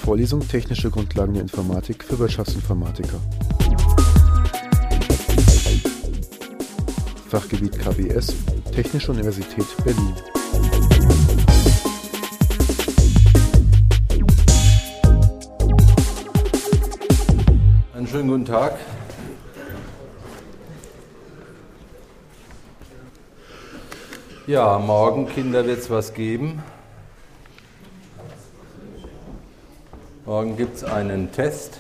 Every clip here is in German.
Vorlesung Technische Grundlagen der Informatik für Wirtschaftsinformatiker. Fachgebiet KBS, Technische Universität Berlin. Einen schönen guten Tag. Ja, morgen, Kinder, wird es was geben. Morgen gibt es einen Test.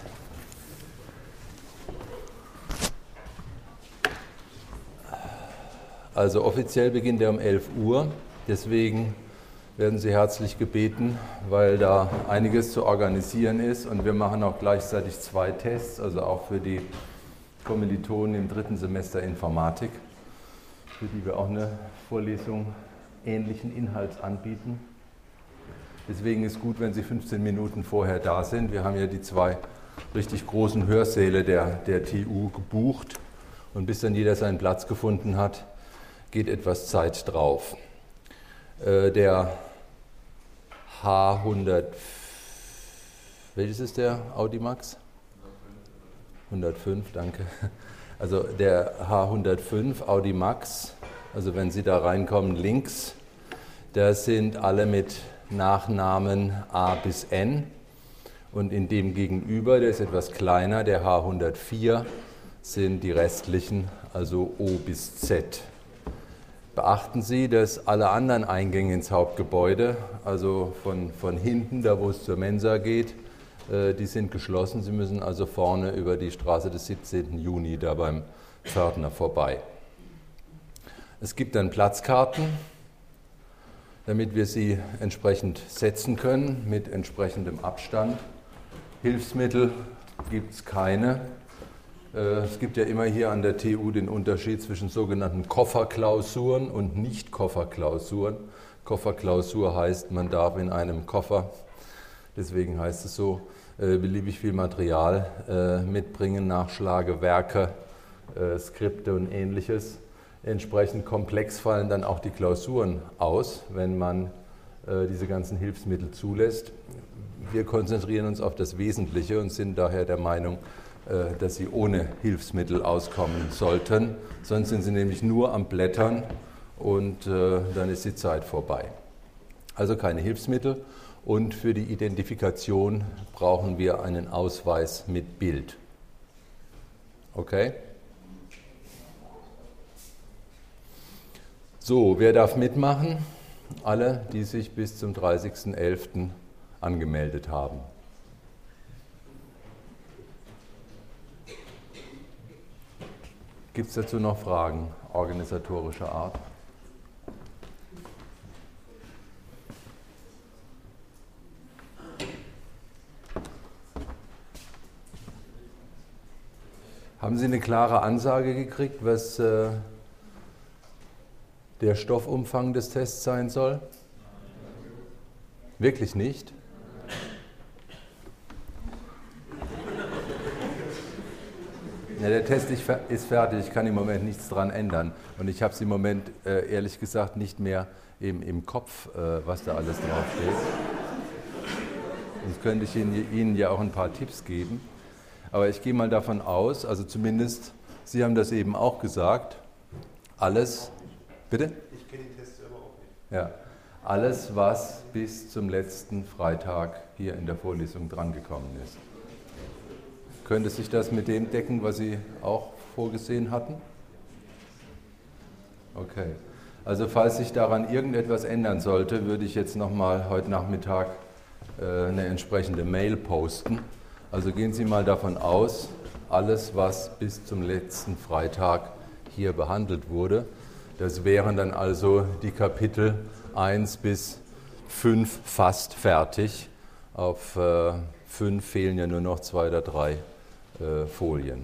Also offiziell beginnt er um 11 Uhr. Deswegen werden Sie herzlich gebeten, weil da einiges zu organisieren ist. Und wir machen auch gleichzeitig 2 Tests, also auch für die Kommilitonen im 3. Semester Informatik, für die wir auch eine Vorlesung ähnlichen Inhalts anbieten. Deswegen ist gut, wenn Sie 15 Minuten vorher da sind. Wir haben ja die 2 richtig großen Hörsäle der TU gebucht. Und bis dann jeder seinen Platz gefunden hat, geht etwas Zeit drauf. Der H100, welches ist der Audimax? 105, danke. Also der H105 Audimax, also wenn Sie da reinkommen links, das sind alle mit Nachnamen A bis N. Und in dem gegenüber, der ist etwas kleiner, der H104, sind die restlichen, also O bis Z. Beachten Sie, dass alle anderen Eingänge ins Hauptgebäude, also von hinten, da wo es zur Mensa geht, die sind geschlossen. Sie müssen also vorne über die Straße des 17. Juni da beim Pförtner vorbei. Es gibt dann Platzkarten, damit wir sie entsprechend setzen können, mit entsprechendem Abstand. Hilfsmittel gibt es keine. Es gibt ja immer hier an der TU den Unterschied zwischen sogenannten Kofferklausuren und Nicht-Kofferklausuren. Kofferklausur heißt, man darf in einem Koffer, deswegen heißt es so, beliebig viel Material mitbringen, Nachschlagewerke, Skripte und Ähnliches. Entsprechend komplex fallen dann auch die Klausuren aus, wenn man diese ganzen Hilfsmittel zulässt. Wir konzentrieren uns auf das Wesentliche und sind daher der Meinung, dass Sie ohne Hilfsmittel auskommen sollten. Sonst sind Sie nämlich nur am Blättern und dann ist die Zeit vorbei. Also keine Hilfsmittel. Und für die Identifikation brauchen wir einen Ausweis mit Bild. Okay? So, wer darf mitmachen? Alle, die sich bis zum 30.11. angemeldet haben. Gibt es dazu noch Fragen organisatorischer Art? Haben Sie eine klare Ansage gekriegt, was der Stoffumfang des Tests sein soll? Wirklich nicht? Ja, der Test ist fertig, ich kann im Moment nichts dran ändern. Und ich habe es im Moment, ehrlich gesagt, nicht mehr im Kopf, was da alles draufsteht. Sonst könnte ich Ihnen ja auch ein paar Tipps geben. Aber ich gehe mal davon aus, also zumindest, Sie haben das eben auch gesagt, alles, bitte? Ich kenne den Test selber auch nicht. Ja, alles, was bis zum letzten Freitag hier in der Vorlesung drangekommen ist. Könnte sich das mit dem decken, was Sie auch vorgesehen hatten? Okay. Also falls sich daran irgendetwas ändern sollte, würde ich jetzt nochmal heute Nachmittag eine entsprechende Mail posten. Also gehen Sie mal davon aus, alles, was bis zum letzten Freitag hier behandelt wurde, das wären dann also die Kapitel 1 bis 5 fast fertig. Auf 5 fehlen ja nur noch 2 oder 3 Folien.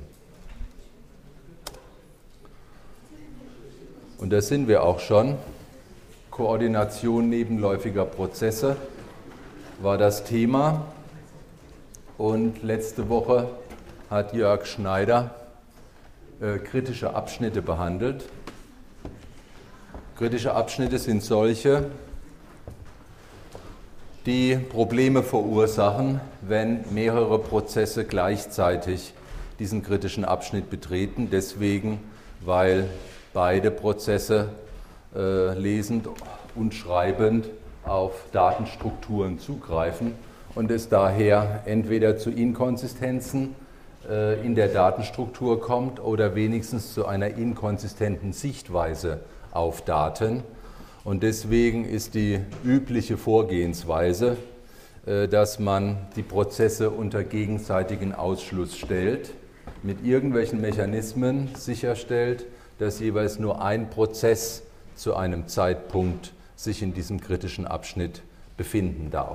Und da sind wir auch schon. Koordination nebenläufiger Prozesse war das Thema. Und letzte Woche hat Jörg Schneider kritische Abschnitte behandelt. Kritische Abschnitte sind solche, die Probleme verursachen, wenn mehrere Prozesse gleichzeitig diesen kritischen Abschnitt betreten. Deswegen, weil beide Prozesse lesend und schreibend auf Datenstrukturen zugreifen und es daher entweder zu Inkonsistenzen in der Datenstruktur kommt oder wenigstens zu einer inkonsistenten Sichtweise auf Daten. Und deswegen ist die übliche Vorgehensweise, dass man die Prozesse unter gegenseitigen Ausschluss stellt, mit irgendwelchen Mechanismen sicherstellt, dass jeweils nur ein Prozess zu einem Zeitpunkt sich in diesem kritischen Abschnitt befinden darf.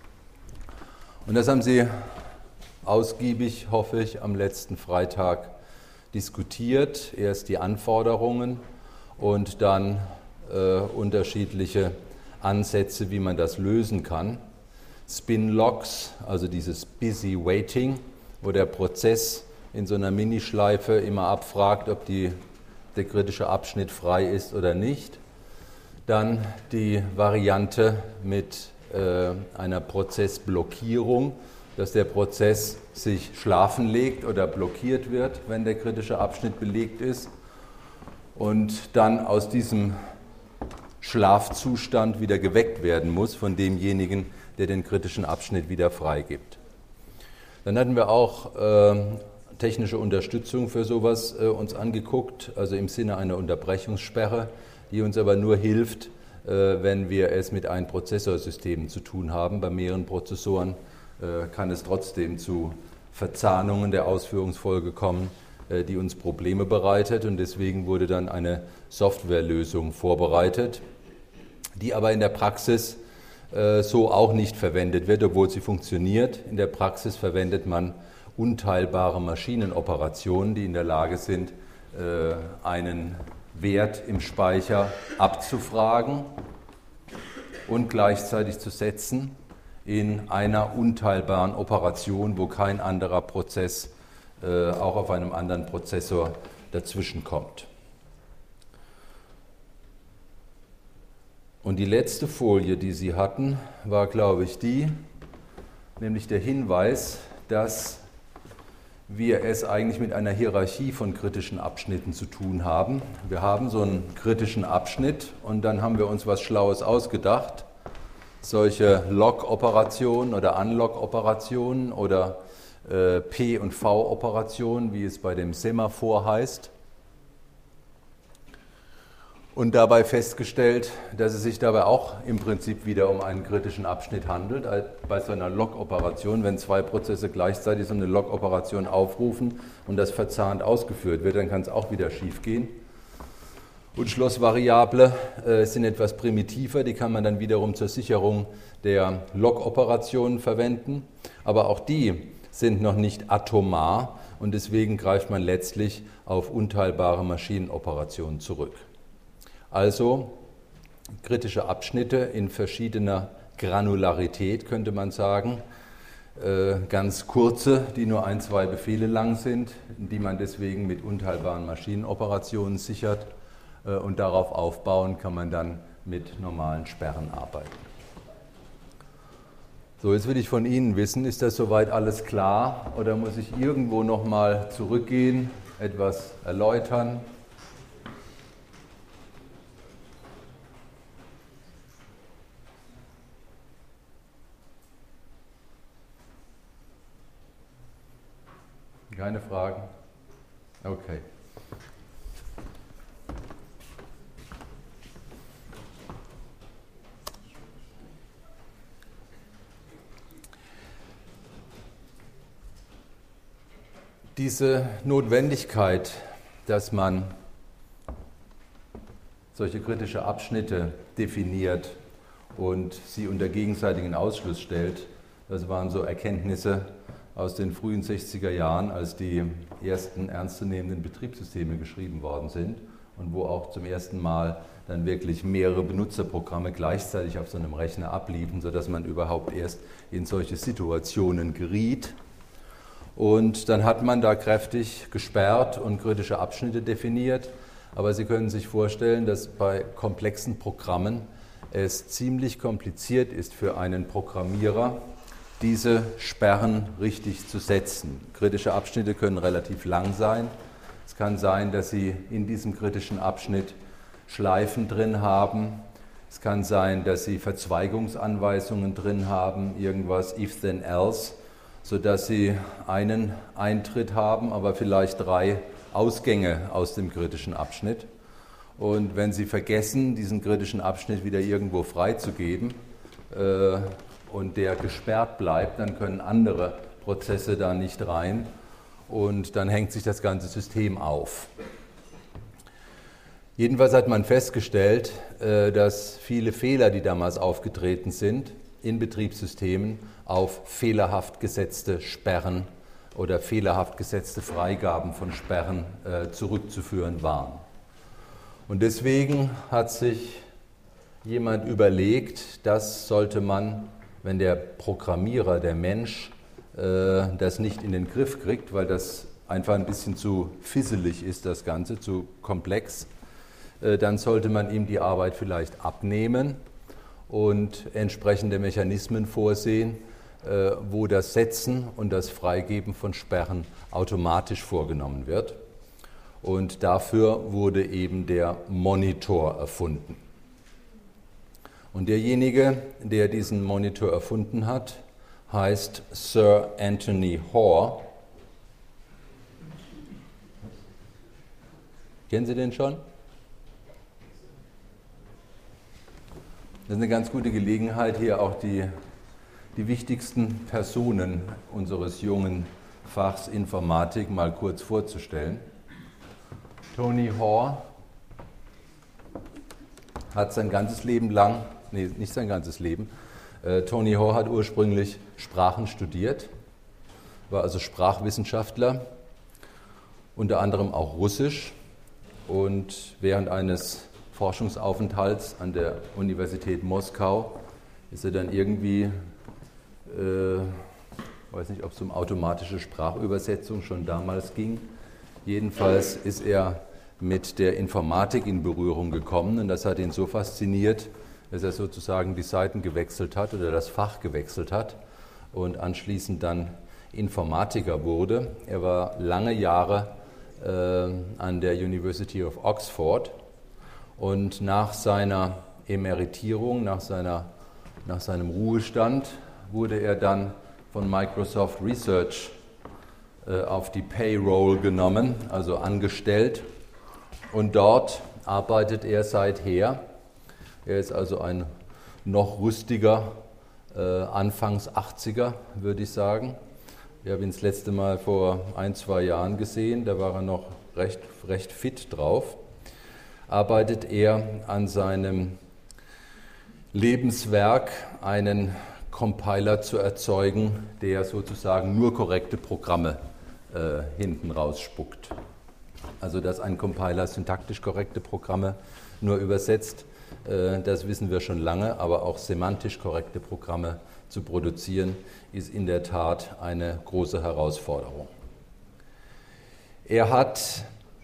Und das haben Sie ausgiebig, hoffe ich, am letzten Freitag diskutiert. Erst die Anforderungen und dann unterschiedliche Ansätze, wie man das lösen kann. Spin-Locks, also dieses Busy Waiting, wo der Prozess in so einer Minischleife immer abfragt, ob der kritische Abschnitt frei ist oder nicht. Dann die Variante mit einer Prozessblockierung, dass der Prozess sich schlafen legt oder blockiert wird, wenn der kritische Abschnitt belegt ist und dann aus diesem Schlafzustand wieder geweckt werden muss von demjenigen, der den kritischen Abschnitt wieder freigibt. Dann hatten wir auch technische Unterstützung für sowas uns angeguckt, also im Sinne einer Unterbrechungssperre, die uns aber nur hilft, wenn wir es mit Einprozessorsystemen zu tun haben. Bei mehreren Prozessoren kann es trotzdem zu Verzahnungen der Ausführungsfolge kommen, die uns Probleme bereitet, und deswegen wurde dann eine Softwarelösung vorbereitet, die aber in der Praxis so auch nicht verwendet wird, obwohl sie funktioniert. In der Praxis verwendet man unteilbare Maschinenoperationen, die in der Lage sind, einen Wert im Speicher abzufragen und gleichzeitig zu setzen in einer unteilbaren Operation, wo kein anderer Prozess auch auf einem anderen Prozessor dazwischen kommt. Und die letzte Folie, die Sie hatten, war, glaube ich, nämlich der Hinweis, dass wir es eigentlich mit einer Hierarchie von kritischen Abschnitten zu tun haben. Wir haben so einen kritischen Abschnitt und dann haben wir uns was Schlaues ausgedacht. Solche Log-Operationen oder Unlog-Operationen oder P- und V-Operationen, wie es bei dem Semaphor heißt. Und dabei festgestellt, dass es sich dabei auch im Prinzip wieder um einen kritischen Abschnitt handelt. Bei so einer Log-Operation, wenn zwei Prozesse gleichzeitig so eine Log-Operation aufrufen und das verzahnt ausgeführt wird, dann kann es auch wieder schief gehen. Und Schlossvariable sind etwas primitiver, die kann man dann wiederum zur Sicherung der Log-Operationen verwenden. Aber auch die sind noch nicht atomar und deswegen greift man letztlich auf unteilbare Maschinenoperationen zurück. Also kritische Abschnitte in verschiedener Granularität, könnte man sagen. Ganz kurze, die nur 1-2 Befehle lang sind, die man deswegen mit unteilbaren Maschinenoperationen sichert. Und darauf aufbauen kann man dann mit normalen Sperren arbeiten. So, jetzt will ich von Ihnen wissen, ist das soweit alles klar oder muss ich irgendwo nochmal zurückgehen, etwas erläutern? Keine Fragen? Okay. Diese Notwendigkeit, dass man solche kritische Abschnitte definiert und sie unter gegenseitigen Ausschluss stellt, das waren so Erkenntnisse aus den frühen 60er Jahren, als die ersten ernstzunehmenden Betriebssysteme geschrieben worden sind und wo auch zum ersten Mal dann wirklich mehrere Benutzerprogramme gleichzeitig auf so einem Rechner abliefen, sodass man überhaupt erst in solche Situationen geriet. Und dann hat man da kräftig gesperrt und kritische Abschnitte definiert. Aber Sie können sich vorstellen, dass bei komplexen Programmen es ziemlich kompliziert ist für einen Programmierer, diese Sperren richtig zu setzen. Kritische Abschnitte können relativ lang sein. Es kann sein, dass Sie in diesem kritischen Abschnitt Schleifen drin haben. Es kann sein, dass Sie Verzweigungsanweisungen drin haben, irgendwas if then else, sodass Sie einen Eintritt haben, aber vielleicht 3 Ausgänge aus dem kritischen Abschnitt. Und wenn Sie vergessen, diesen kritischen Abschnitt wieder irgendwo freizugeben und der gesperrt bleibt, dann können andere Prozesse da nicht rein und dann hängt sich das ganze System auf. Jedenfalls hat man festgestellt, dass viele Fehler, die damals aufgetreten sind, in Betriebssystemen auf fehlerhaft gesetzte Sperren oder fehlerhaft gesetzte Freigaben von Sperren zurückzuführen waren. Und deswegen hat sich jemand überlegt, das sollte man, wenn der Programmierer, der Mensch, das nicht in den Griff kriegt, weil das einfach ein bisschen zu fisselig ist, das Ganze, zu komplex, dann sollte man ihm die Arbeit vielleicht abnehmen und entsprechende Mechanismen vorsehen, wo das Setzen und das Freigeben von Sperren automatisch vorgenommen wird. Und dafür wurde eben der Monitor erfunden. Und derjenige, der diesen Monitor erfunden hat, heißt Sir Anthony Hoare. Kennen Sie den schon? Das ist eine ganz gute Gelegenheit, hier auch die wichtigsten Personen unseres jungen Fachs Informatik mal kurz vorzustellen. Tony Hoare hat sein ganzes Leben lang, nicht sein ganzes Leben, Tony Hoare hat ursprünglich Sprachen studiert, war also Sprachwissenschaftler, unter anderem auch Russisch, und während eines Forschungsaufenthalts an der Universität Moskau ist er dann irgendwie, weiß nicht, ob es um automatische Sprachübersetzung schon damals ging, jedenfalls ist er mit der Informatik in Berührung gekommen und das hat ihn so fasziniert, dass er sozusagen die Seiten gewechselt hat oder das Fach gewechselt hat und anschließend dann Informatiker wurde. Er war lange Jahre an der University of Oxford und nach seiner Emeritierung, nach seinem Ruhestand, wurde er dann von Microsoft Research auf die Payroll genommen, also angestellt. Und dort arbeitet er seither. Er ist also ein noch rüstiger, Anfangs 80er, würde ich sagen. Ich habe ihn das letzte Mal vor 1-2 Jahren gesehen, da war er noch recht fit drauf. Arbeitet er an seinem Lebenswerk, einen Compiler zu erzeugen, der sozusagen nur korrekte Programme hinten rausspuckt. Also dass ein Compiler syntaktisch korrekte Programme nur übersetzt, das wissen wir schon lange, aber auch semantisch korrekte Programme zu produzieren, ist in der Tat eine große Herausforderung. Er hat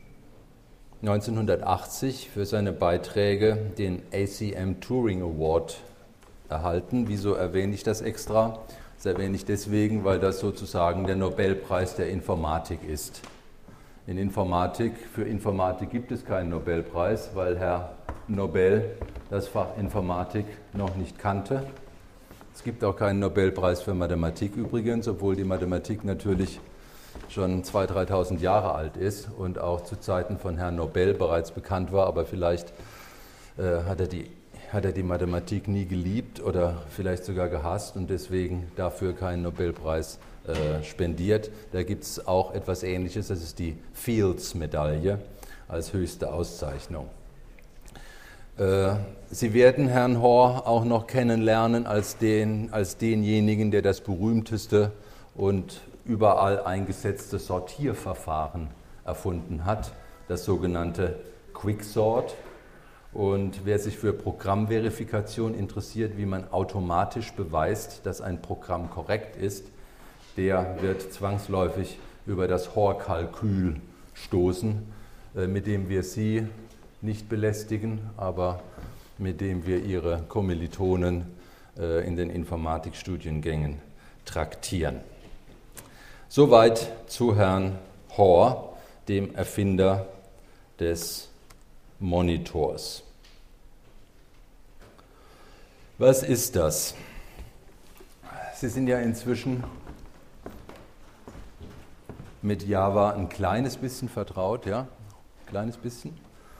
1980 für seine Beiträge den ACM Turing Award erhalten. Wieso erwähne ich das extra? Das erwähne ich deswegen, weil das sozusagen der Nobelpreis der Informatik ist. Für Informatik gibt es keinen Nobelpreis, weil Herr Nobel das Fach Informatik noch nicht kannte. Es gibt auch keinen Nobelpreis für Mathematik übrigens, obwohl die Mathematik natürlich schon 2.000, 3.000 Jahre alt ist und auch zu Zeiten von Herrn Nobel bereits bekannt war, aber vielleicht hat er die Mathematik nie geliebt oder vielleicht sogar gehasst und deswegen dafür keinen Nobelpreis spendiert. Da gibt es auch etwas Ähnliches, das ist die Fields-Medaille als höchste Auszeichnung. Sie werden Herrn Hoare auch noch kennenlernen als denjenigen, der das berühmteste und überall eingesetzte Sortierverfahren erfunden hat, das sogenannte Quicksort. Und wer sich für Programmverifikation interessiert, wie man automatisch beweist, dass ein Programm korrekt ist, der wird zwangsläufig über das Hoare-Kalkül stoßen, mit dem wir Sie nicht belästigen, aber mit dem wir Ihre Kommilitonen in den Informatikstudiengängen traktieren. Soweit zu Herrn Hoare, dem Erfinder des Monitors. Was ist das? Sie sind ja inzwischen mit Java ein kleines bisschen vertraut, ja? Ein kleines bisschen.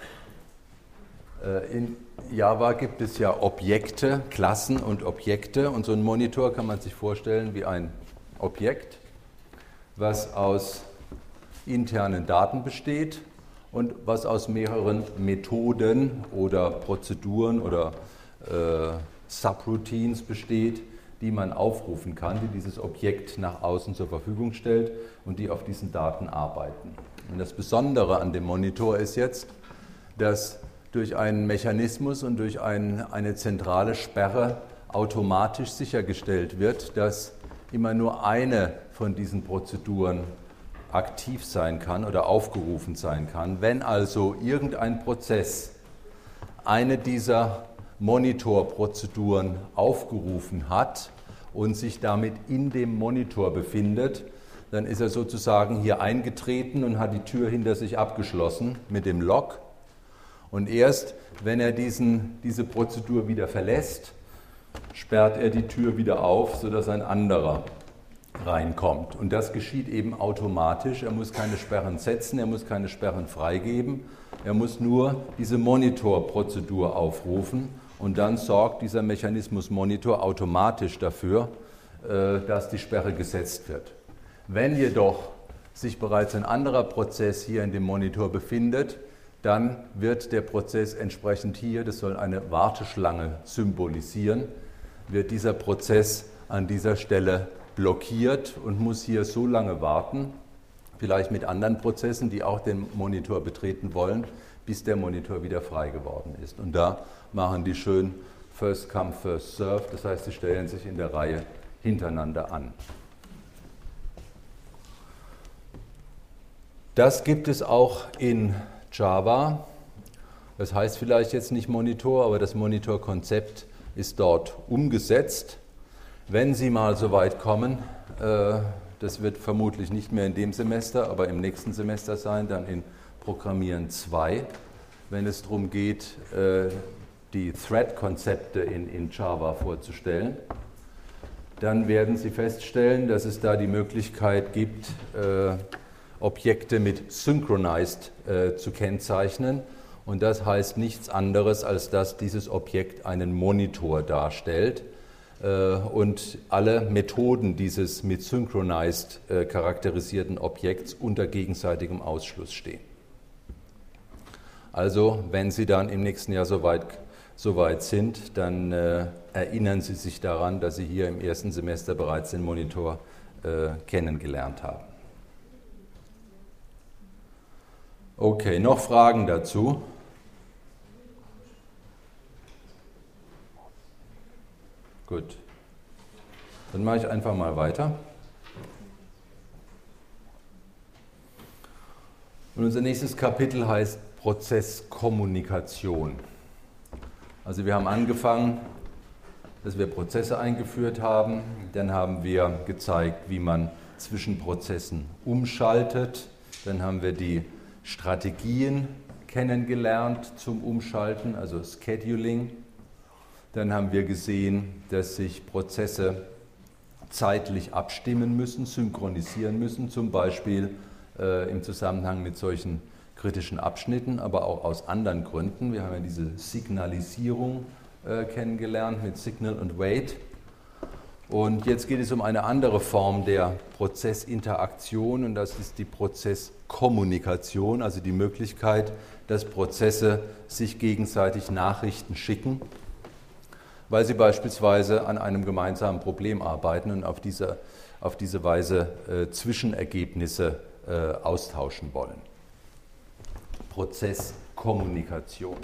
In Java gibt es ja Objekte, Klassen und Objekte, und so ein Monitor kann man sich vorstellen wie ein Objekt, was aus internen Daten besteht und was aus mehreren Methoden oder Prozeduren oder Subroutines besteht, die man aufrufen kann, die dieses Objekt nach außen zur Verfügung stellt und die auf diesen Daten arbeiten. Und das Besondere an dem Monitor ist jetzt, dass durch einen Mechanismus und durch eine zentrale Sperre automatisch sichergestellt wird, dass immer nur eine von diesen Prozeduren aktiv sein kann oder aufgerufen sein kann. Wenn also irgendein Prozess eine dieser Monitorprozeduren aufgerufen hat und sich damit in dem Monitor befindet, dann ist er sozusagen hier eingetreten und hat die Tür hinter sich abgeschlossen mit dem Lock. Und erst, wenn er diese Prozedur wieder verlässt, sperrt er die Tür wieder auf, sodass ein anderer reinkommt. Und das geschieht eben automatisch. Er muss keine Sperren setzen, er muss keine Sperren freigeben. Er muss nur diese Monitorprozedur aufrufen und dann sorgt dieser Mechanismus Monitor automatisch dafür, dass die Sperre gesetzt wird. Wenn jedoch sich bereits ein anderer Prozess hier in dem Monitor befindet, dann wird der Prozess entsprechend hier, das soll eine Warteschlange symbolisieren, wird dieser Prozess an dieser Stelle blockiert und muss hier so lange warten, vielleicht mit anderen Prozessen, die auch den Monitor betreten wollen, bis der Monitor wieder frei geworden ist. Und da machen die schön First Come, First Serve, das heißt, sie stellen sich in der Reihe hintereinander an. Das gibt es auch in Java. Das heißt vielleicht jetzt nicht Monitor, aber das Monitorkonzept ist dort umgesetzt. Wenn Sie mal so weit kommen, das wird vermutlich nicht mehr in dem Semester, aber im nächsten Semester sein, dann in Programmieren 2, wenn es darum geht, die Thread-Konzepte in Java vorzustellen, dann werden Sie feststellen, dass es da die Möglichkeit gibt, Objekte mit synchronized zu kennzeichnen. Und das heißt nichts anderes, als dass dieses Objekt einen Monitor darstellt und alle Methoden dieses mit synchronized charakterisierten Objekts unter gegenseitigem Ausschluss stehen. Also wenn Sie dann im nächsten Jahr so weit sind, dann erinnern Sie sich daran, dass Sie hier im ersten Semester bereits den Monitor kennengelernt haben. Okay, noch Fragen dazu? Gut. Dann mache ich einfach mal weiter. Und unser nächstes Kapitel heißt Prozesskommunikation. Also wir haben angefangen, dass wir Prozesse eingeführt haben. Dann haben wir gezeigt, wie man zwischen Prozessen umschaltet. Dann haben wir die Strategien kennengelernt zum Umschalten, also Scheduling. Dann haben wir gesehen, dass sich Prozesse zeitlich abstimmen müssen, synchronisieren müssen, zum Beispiel im Zusammenhang mit solchen kritischen Abschnitten, aber auch aus anderen Gründen. Wir haben ja diese Signalisierung kennengelernt mit Signal und Wait. Und jetzt geht es um eine andere Form der Prozessinteraktion, und das ist die Prozesskommunikation, also die Möglichkeit, dass Prozesse sich gegenseitig Nachrichten schicken, weil sie beispielsweise an einem gemeinsamen Problem arbeiten und auf diese Weise Zwischenergebnisse austauschen wollen. Prozesskommunikation.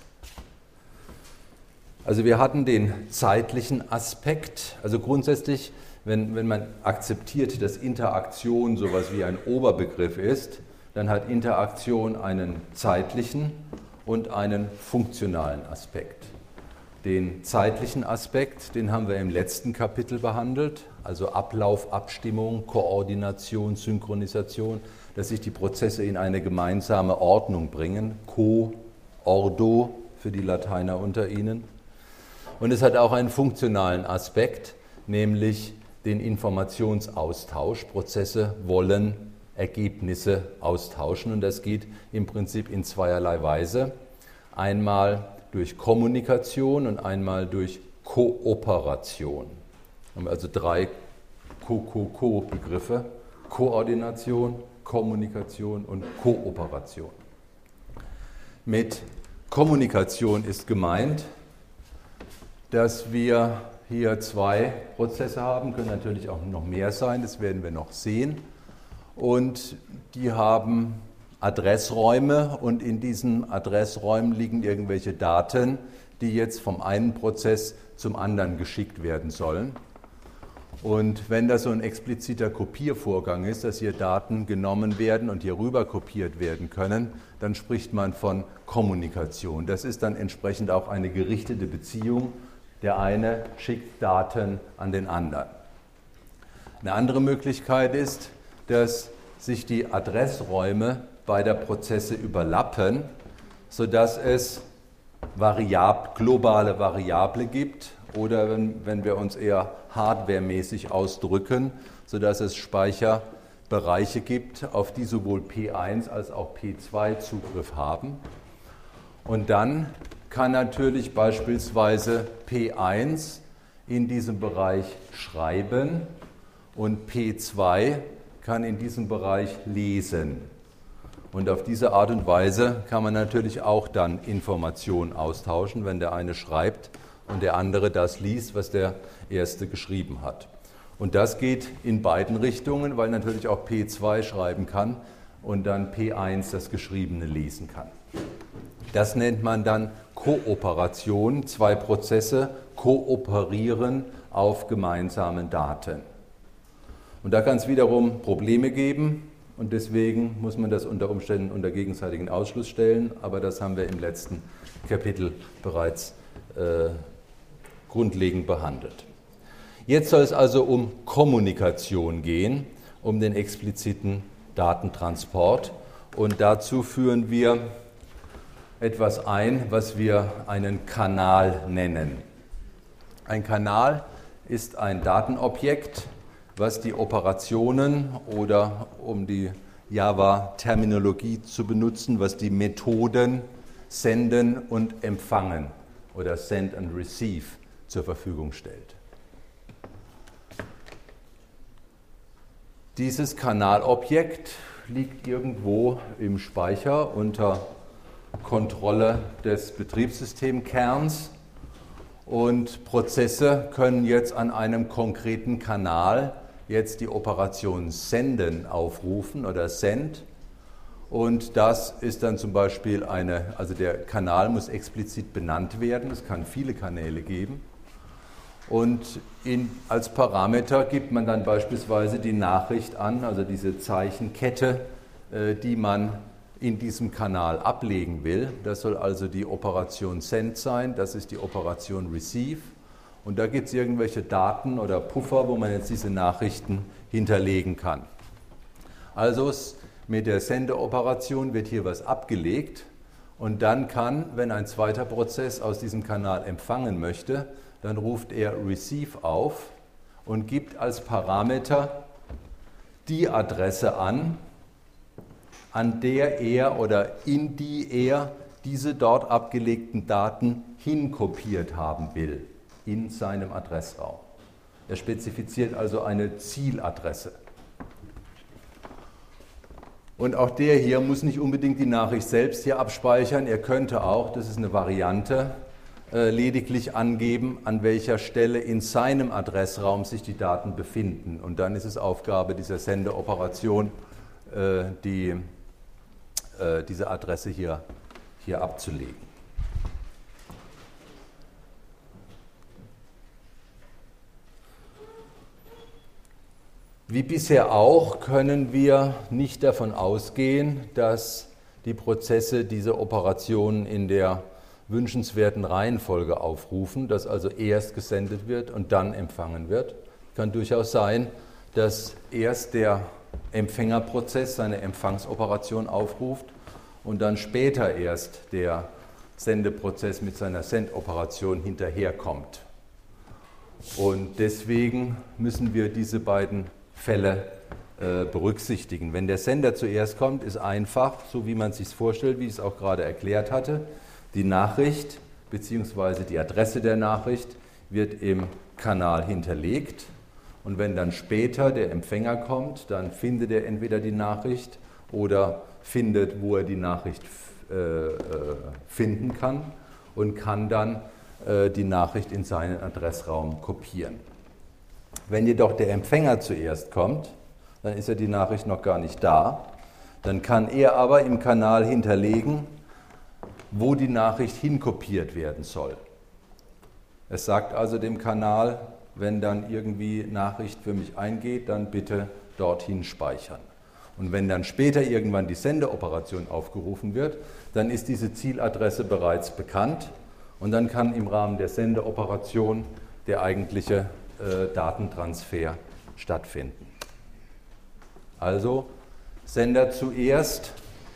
Also wir hatten den zeitlichen Aspekt, also grundsätzlich, wenn man akzeptiert, dass Interaktion sowas wie ein Oberbegriff ist, dann hat Interaktion einen zeitlichen und einen funktionalen Aspekt. Den zeitlichen Aspekt, den haben wir im letzten Kapitel behandelt, also Ablauf, Abstimmung, Koordination, Synchronisation, dass sich die Prozesse in eine gemeinsame Ordnung bringen, Co-Ordo für die Lateiner unter Ihnen. Und es hat auch einen funktionalen Aspekt, nämlich den Informationsaustausch. Prozesse wollen Ergebnisse austauschen und das geht im Prinzip in zweierlei Weise. Einmal durch Kommunikation und einmal durch Kooperation. Wir haben also drei Ko-Begriffe: Koordination, Kommunikation und Kooperation. Mit Kommunikation ist gemeint, dass wir hier zwei Prozesse haben, können natürlich auch noch mehr sein, das werden wir noch sehen. Und die haben Adressräume und in diesen Adressräumen liegen irgendwelche Daten, die jetzt vom einen Prozess zum anderen geschickt werden sollen. Und wenn das so ein expliziter Kopiervorgang ist, dass hier Daten genommen werden und hier rüber kopiert werden können, dann spricht man von Kommunikation. Das ist dann entsprechend auch eine gerichtete Beziehung. Der eine schickt Daten an den anderen. Eine andere Möglichkeit ist, dass sich die Adressräume beider Prozesse überlappen, sodass es globale Variable gibt oder wenn wir uns eher hardwaremäßig ausdrücken, sodass es Speicherbereiche gibt, auf die sowohl P1 als auch P2 Zugriff haben. Und dann kann natürlich beispielsweise P1 in diesem Bereich schreiben und P2 kann in diesem Bereich lesen. Und auf diese Art und Weise kann man natürlich auch dann Informationen austauschen, wenn der eine schreibt und der andere das liest, was der erste geschrieben hat. Und das geht in beiden Richtungen, weil natürlich auch P2 schreiben kann und dann P1 das Geschriebene lesen kann. Das nennt man dann Kooperation. Zwei Prozesse kooperieren auf gemeinsamen Daten. Und da kann es wiederum Probleme geben. Und deswegen muss man das unter Umständen unter gegenseitigen Ausschluss stellen, aber das haben wir im letzten Kapitel bereits grundlegend behandelt. Jetzt soll es also um Kommunikation gehen, um den expliziten Datentransport. Und dazu führen wir etwas ein, was wir einen Kanal nennen. Ein Kanal ist ein Datenobjekt, was die Operationen oder, um die Java-Terminologie zu benutzen, was die Methoden Senden und Empfangen oder Send and Receive zur Verfügung stellt. Dieses Kanalobjekt liegt irgendwo im Speicher unter Kontrolle des Betriebssystemkerns und Prozesse können jetzt an einem konkreten Kanal jetzt die Operation Senden aufrufen oder Send. Und das ist dann zum Beispiel also der Kanal muss explizit benannt werden, es kann viele Kanäle geben. Und als Parameter gibt man dann beispielsweise die Nachricht an, also diese Zeichenkette, die man in diesem Kanal ablegen will. Das soll also die Operation Send sein, das ist die Operation Receive. Und da gibt es irgendwelche Daten oder Puffer, wo man jetzt diese Nachrichten hinterlegen kann. Also mit der Sendeoperation wird hier was abgelegt und dann kann, wenn ein zweiter Prozess aus diesem Kanal empfangen möchte, dann ruft er Receive auf und gibt als Parameter die Adresse an der er oder in die er diese dort abgelegten Daten hinkopiert haben will in seinem Adressraum. Er spezifiziert also eine Zieladresse. Und auch der hier muss nicht unbedingt die Nachricht selbst hier abspeichern. Er könnte auch, das ist eine Variante, lediglich angeben, an welcher Stelle in seinem Adressraum sich die Daten befinden. Und dann ist es Aufgabe dieser Sendeoperation, diese Adresse hier abzulegen. Wie bisher auch können wir nicht davon ausgehen, dass die Prozesse diese Operationen in der wünschenswerten Reihenfolge aufrufen, dass also erst gesendet wird und dann empfangen wird. Kann durchaus sein, dass erst der Empfängerprozess seine Empfangsoperation aufruft und dann später erst der Sendeprozess mit seiner Sendoperation hinterherkommt. Und deswegen müssen wir diese beiden Fälle berücksichtigen. Wenn der Sender zuerst kommt, ist einfach, so wie man es sich vorstellt, wie ich es auch gerade erklärt hatte, die Nachricht bzw. die Adresse der Nachricht wird im Kanal hinterlegt und wenn dann später der Empfänger kommt, dann findet er entweder die Nachricht oder findet, wo er die Nachricht finden kann und kann dann die Nachricht in seinen Adressraum kopieren. Wenn jedoch der Empfänger zuerst kommt, dann ist ja die Nachricht noch gar nicht da. Dann kann er aber im Kanal hinterlegen, wo die Nachricht hinkopiert werden soll. Es sagt also dem Kanal, wenn dann irgendwie Nachricht für mich eingeht, dann bitte dorthin speichern. Und wenn dann später irgendwann die Sendeoperation aufgerufen wird, dann ist diese Zieladresse bereits bekannt und dann kann im Rahmen der Sendeoperation der eigentliche Datentransfer stattfinden. Also Sender zuerst,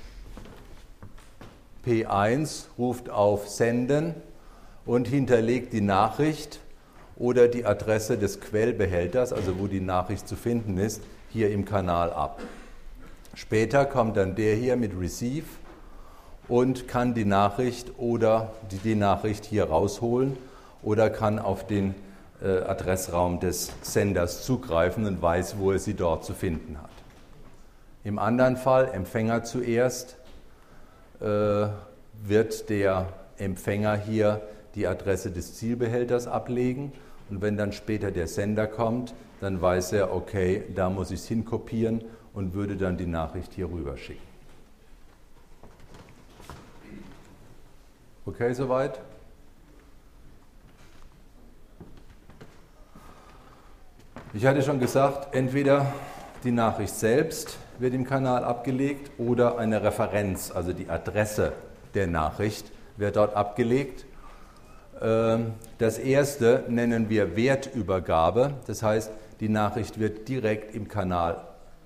P1 ruft auf Senden und hinterlegt die Nachricht oder die Adresse des Quellbehälters, also wo die Nachricht zu finden ist, hier im Kanal ab. Später kommt dann der hier mit Receive und kann die Nachricht oder die Nachricht hier rausholen oder kann auf den Adressraum des Senders zugreifen und weiß, wo er sie dort zu finden hat. Im anderen Fall, Empfänger zuerst, wird der Empfänger hier die Adresse des Zielbehälters ablegen und wenn dann später der Sender kommt, dann weiß er, okay, da muss ich es hinkopieren und würde dann die Nachricht hier rüber schicken. Okay, soweit? Ich hatte schon gesagt, entweder die Nachricht selbst wird im Kanal abgelegt oder eine Referenz, also die Adresse der Nachricht, wird dort abgelegt. Das erste nennen wir Wertübergabe, das heißt, die Nachricht wird direkt im Kanal,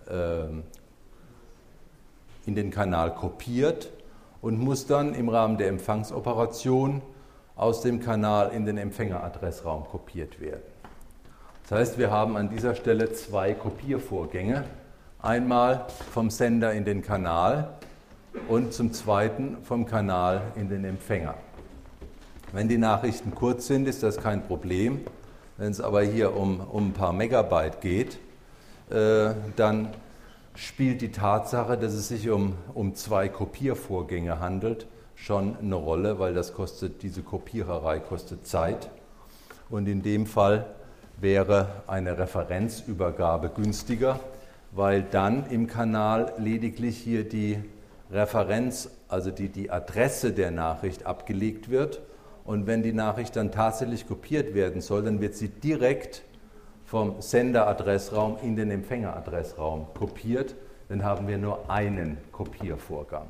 in den Kanal kopiert und muss dann im Rahmen der Empfangsoperation aus dem Kanal in den Empfängeradressraum kopiert werden. Das heißt, wir haben an dieser Stelle zwei Kopiervorgänge. Einmal vom Sender in den Kanal und zum zweiten vom Kanal in den Empfänger. Wenn die Nachrichten kurz sind, ist das kein Problem. Wenn es aber hier um ein paar Megabyte geht, dann spielt die Tatsache, dass es sich um zwei Kopiervorgänge handelt, schon eine Rolle, weil diese Kopiererei kostet Zeit. Und in dem Fall wäre eine Referenzübergabe günstiger, weil dann im Kanal lediglich hier die Referenz, also die Adresse der Nachricht abgelegt wird. Und wenn die Nachricht dann tatsächlich kopiert werden soll, dann wird sie direkt vom Senderadressraum in den Empfängeradressraum kopiert. Dann haben wir nur einen Kopiervorgang.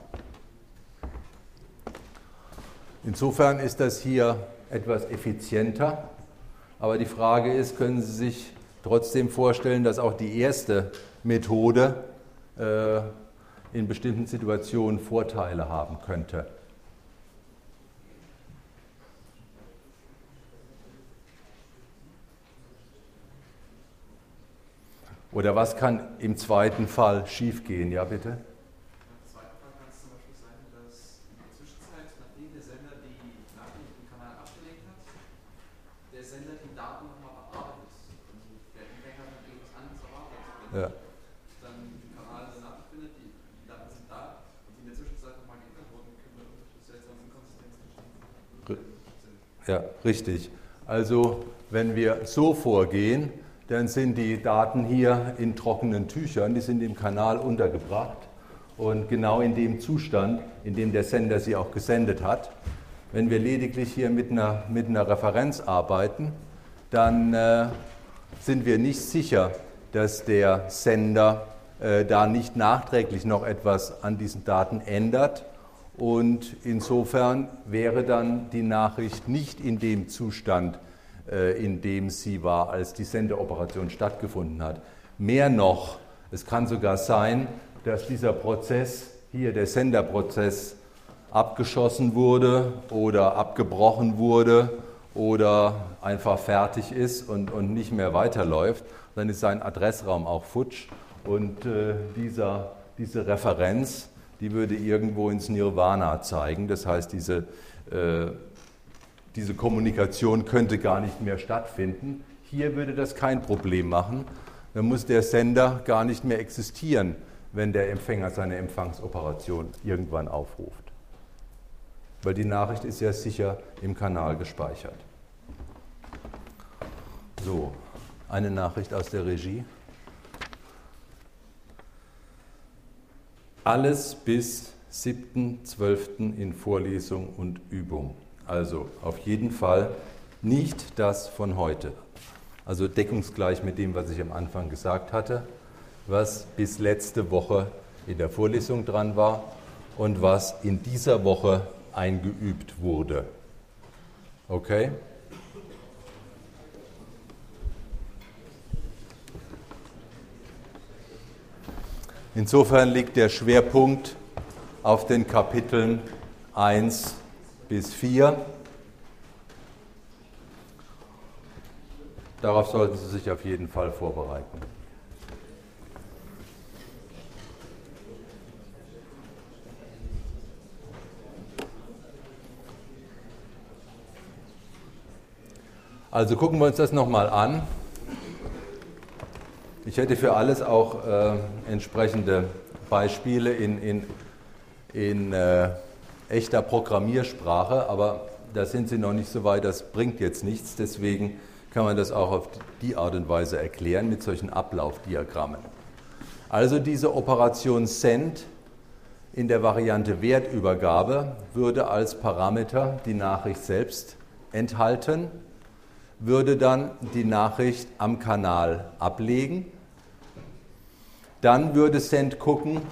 Insofern ist das hier etwas effizienter. Aber die Frage ist, können Sie sich trotzdem vorstellen, dass auch die erste Methode in bestimmten Situationen Vorteile haben könnte? Oder was kann im zweiten Fall schiefgehen? Ja, bitte? Im zweiten Fall kann es zum Beispiel sein, dass in der Zwischenzeit, nachdem der Sender die Nachricht im Kanal abgelegt hat, der Sender die Daten nochmal bearbeitet. Also der Empfänger hat irgendwas anderes erwartet. Wenn dann im Kanal eine Nachricht findet, die Daten sind da und in der Zwischenzeit nochmal geändert wurden, können wir seltsame Inkonsistenzen entstehen. Ja, richtig. Also wenn wir so vorgehen, dann sind die Daten hier in trockenen Tüchern, die sind im Kanal untergebracht und genau in dem Zustand, in dem der Sender sie auch gesendet hat. Wenn wir lediglich hier mit einer Referenz arbeiten, dann sind wir nicht sicher, dass der Sender da nicht nachträglich noch etwas an diesen Daten ändert und insofern wäre dann die Nachricht nicht in dem Zustand, in dem sie war, als die Sendeoperation stattgefunden hat. Mehr noch, es kann sogar sein, dass dieser Prozess, hier der Senderprozess, abgeschossen wurde oder abgebrochen wurde oder einfach fertig ist und nicht mehr weiterläuft. Dann ist sein Adressraum auch futsch und diese Referenz, die würde irgendwo ins Nirvana zeigen. Das heißt, diese Kommunikation könnte gar nicht mehr stattfinden. Hier würde das kein Problem machen. Dann muss der Sender gar nicht mehr existieren, wenn der Empfänger seine Empfangsoperation irgendwann aufruft. Weil die Nachricht ist ja sicher im Kanal gespeichert. So, eine Nachricht aus der Regie. Alles bis 7.12. in Vorlesung und Übung. Also auf jeden Fall nicht das von heute. Also deckungsgleich mit dem, was ich am Anfang gesagt hatte, was bis letzte Woche in der Vorlesung dran war und was in dieser Woche eingeübt wurde. Okay? Insofern liegt der Schwerpunkt auf den Kapiteln 1 bis 4. Darauf sollten Sie sich auf jeden Fall vorbereiten. Also gucken wir uns das nochmal an. Ich hätte für alles auch entsprechende Beispiele in echter Programmiersprache, aber da sind Sie noch nicht so weit, das bringt jetzt nichts. Deswegen kann man das auch auf die Art und Weise erklären mit solchen Ablaufdiagrammen. Also diese Operation Send in der Variante Wertübergabe würde als Parameter die Nachricht selbst enthalten, würde dann die Nachricht am Kanal ablegen. Dann würde Send gucken,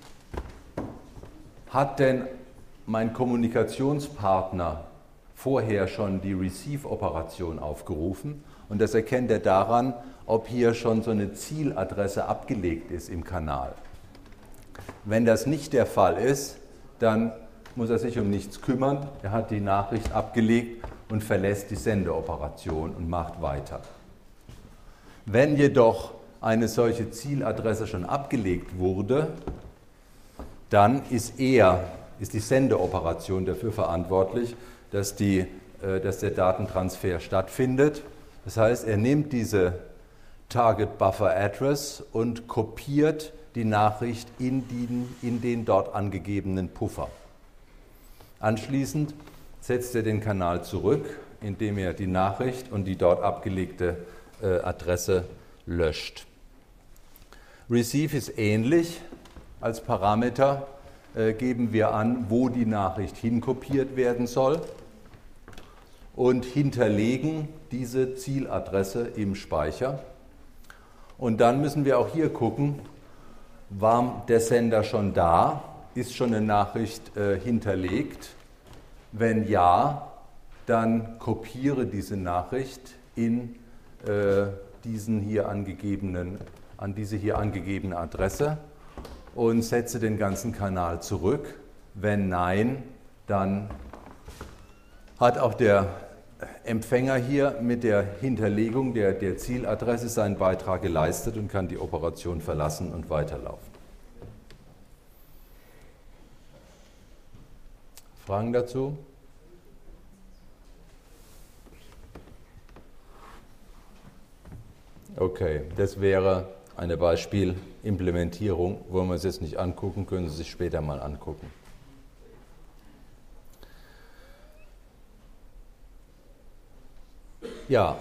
hat denn mein Kommunikationspartner vorher schon die Receive-Operation aufgerufen? Und das erkennt er daran, ob hier schon so eine Zieladresse abgelegt ist im Kanal. Wenn das nicht der Fall ist, dann muss er sich um nichts kümmern. Er hat die Nachricht abgelegt und verlässt die Sendeoperation und macht weiter. Wenn jedoch eine solche Zieladresse schon abgelegt wurde, dann ist die Sendeoperation dafür verantwortlich, dass der Datentransfer stattfindet. Das heißt, er nimmt diese Target Buffer Address und kopiert die Nachricht in den dort angegebenen Puffer. Anschließend setzt er den Kanal zurück, indem er die Nachricht und die dort abgelegte Adresse löscht. Receive ist ähnlich. Als Parameter geben wir an, wo die Nachricht hinkopiert werden soll und hinterlegen diese Zieladresse im Speicher. Und dann müssen wir auch hier gucken, war der Sender schon da? Ist schon eine Nachricht hinterlegt? Wenn ja, dann kopiere diese Nachricht an diese hier angegebene Adresse und setze den ganzen Kanal zurück. Wenn nein, dann hat auch der Empfänger hier mit der Hinterlegung der Zieladresse seinen Beitrag geleistet und kann die Operation verlassen und weiterlaufen. Fragen dazu? Okay, das wäre eine Beispielimplementierung. Wollen wir es jetzt nicht angucken, können Sie sich später mal angucken. Ja,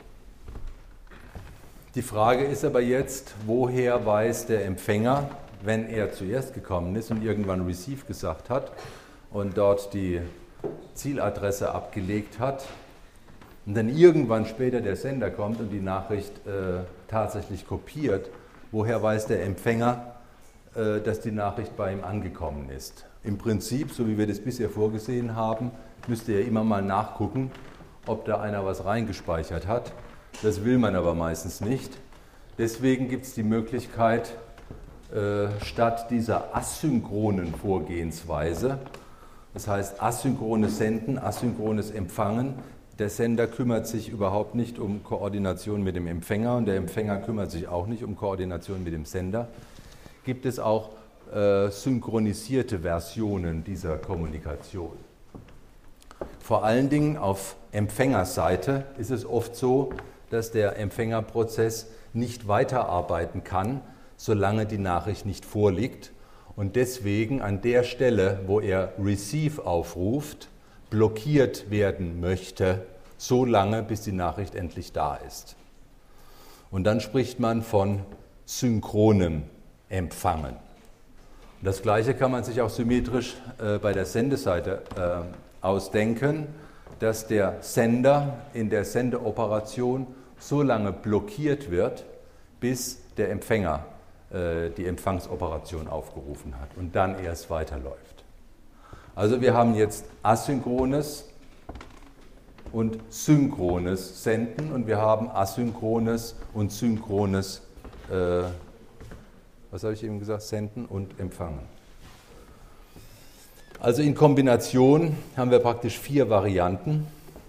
die Frage ist aber jetzt, woher weiß der Empfänger, wenn er zuerst gekommen ist und irgendwann Receive gesagt hat und dort die Zieladresse abgelegt hat und dann irgendwann später der Sender kommt und die Nachricht tatsächlich kopiert, woher weiß der Empfänger, dass die Nachricht bei ihm angekommen ist. Im Prinzip, so wie wir das bisher vorgesehen haben, müsste er immer mal nachgucken, ob da einer was reingespeichert hat. Das will man aber meistens nicht. Deswegen gibt es die Möglichkeit, statt dieser asynchronen Vorgehensweise, das heißt asynchrones Senden, asynchrones Empfangen, der Sender kümmert sich überhaupt nicht um Koordination mit dem Empfänger und der Empfänger kümmert sich auch nicht um Koordination mit dem Sender, gibt es auch synchronisierte Versionen dieser Kommunikation. Vor allen Dingen auf Empfängerseite ist es oft so, dass der Empfängerprozess nicht weiterarbeiten kann, solange die Nachricht nicht vorliegt und deswegen an der Stelle, wo er Receive aufruft, blockiert werden möchte, so lange, bis die Nachricht endlich da ist. Und dann spricht man von synchronem Empfangen. Und das Gleiche kann man sich auch symmetrisch bei der Sendeseite ausdenken, dass der Sender in der Sendeoperation so lange blockiert wird, bis der Empfänger die Empfangsoperation aufgerufen hat und dann erst weiterläuft. Also wir haben jetzt asynchrones und synchrones Senden und wir haben asynchrones und synchrones, was habe ich eben gesagt, Senden und Empfangen. Also in Kombination haben wir praktisch 4 Varianten.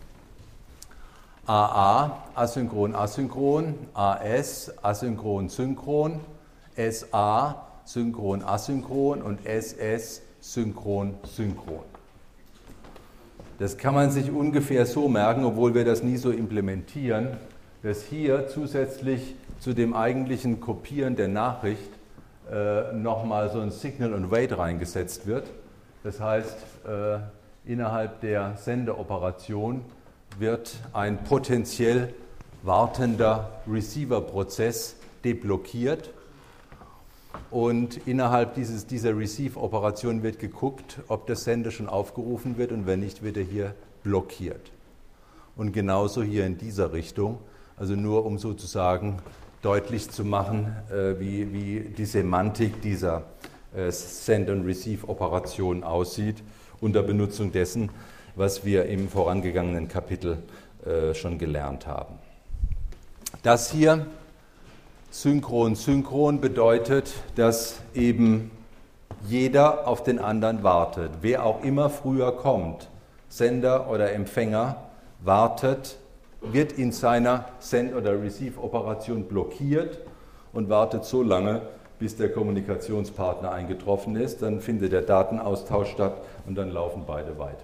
AA, asynchron, asynchron, AS, asynchron, synchron, SA, synchron, asynchron und SS, synchron, synchron. Das kann man sich ungefähr so merken, obwohl wir das nie so implementieren, dass hier zusätzlich zu dem eigentlichen Kopieren der Nachricht nochmal so ein Signal und Wait reingesetzt wird. Das heißt, innerhalb der Sendeoperation wird ein potenziell wartender Receiver-Prozess deblockiert und innerhalb dieser Receive-Operation wird geguckt, ob der Sender schon aufgerufen wird und wenn nicht, wird er hier blockiert. Und genauso hier in dieser Richtung, also nur um sozusagen deutlich zu machen, wie die Semantik dieser Send- und Receive-Operation aussieht, unter Benutzung dessen, was wir im vorangegangenen Kapitel schon gelernt haben. Das hier, synchron, synchron, bedeutet, dass eben jeder auf den anderen wartet. Wer auch immer früher kommt, Sender oder Empfänger, wartet, wird in seiner Send- oder Receive-Operation blockiert und wartet so lange, bis der Kommunikationspartner eingetroffen ist. Dann findet der Datenaustausch statt und dann laufen beide weiter.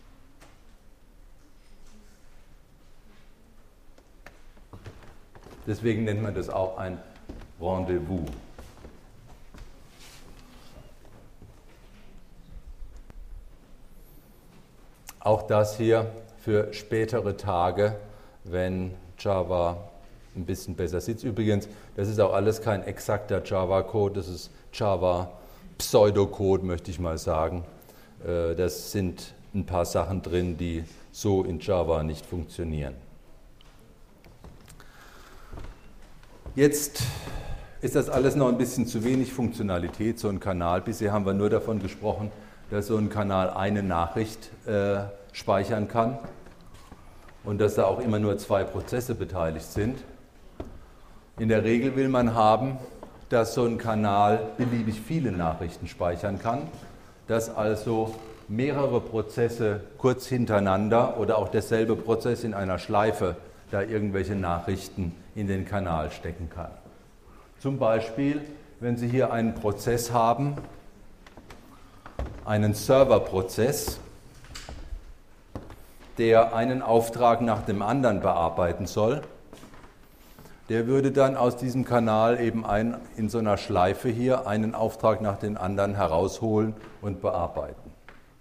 Deswegen nennt man das auch ein Rendezvous. Auch das hier für spätere Tage, wenn Java ein bisschen besser sitzt. Übrigens, das ist auch alles kein exakter Java-Code, das ist Java-Pseudocode, möchte ich mal sagen. Das sind ein paar Sachen drin, die so in Java nicht funktionieren. Jetzt ist das alles noch ein bisschen zu wenig Funktionalität, so ein Kanal. Bisher haben wir nur davon gesprochen, dass so ein Kanal eine Nachricht speichern kann und dass da auch immer nur 2 Prozesse beteiligt sind. In der Regel will man haben, dass so ein Kanal beliebig viele Nachrichten speichern kann, dass also mehrere Prozesse kurz hintereinander oder auch derselbe Prozess in einer Schleife da irgendwelche Nachrichten in den Kanal stecken kann. Zum Beispiel, wenn Sie hier einen Prozess haben, einen Serverprozess, der einen Auftrag nach dem anderen bearbeiten soll, der würde dann aus diesem Kanal eben in so einer Schleife hier einen Auftrag nach dem anderen herausholen und bearbeiten.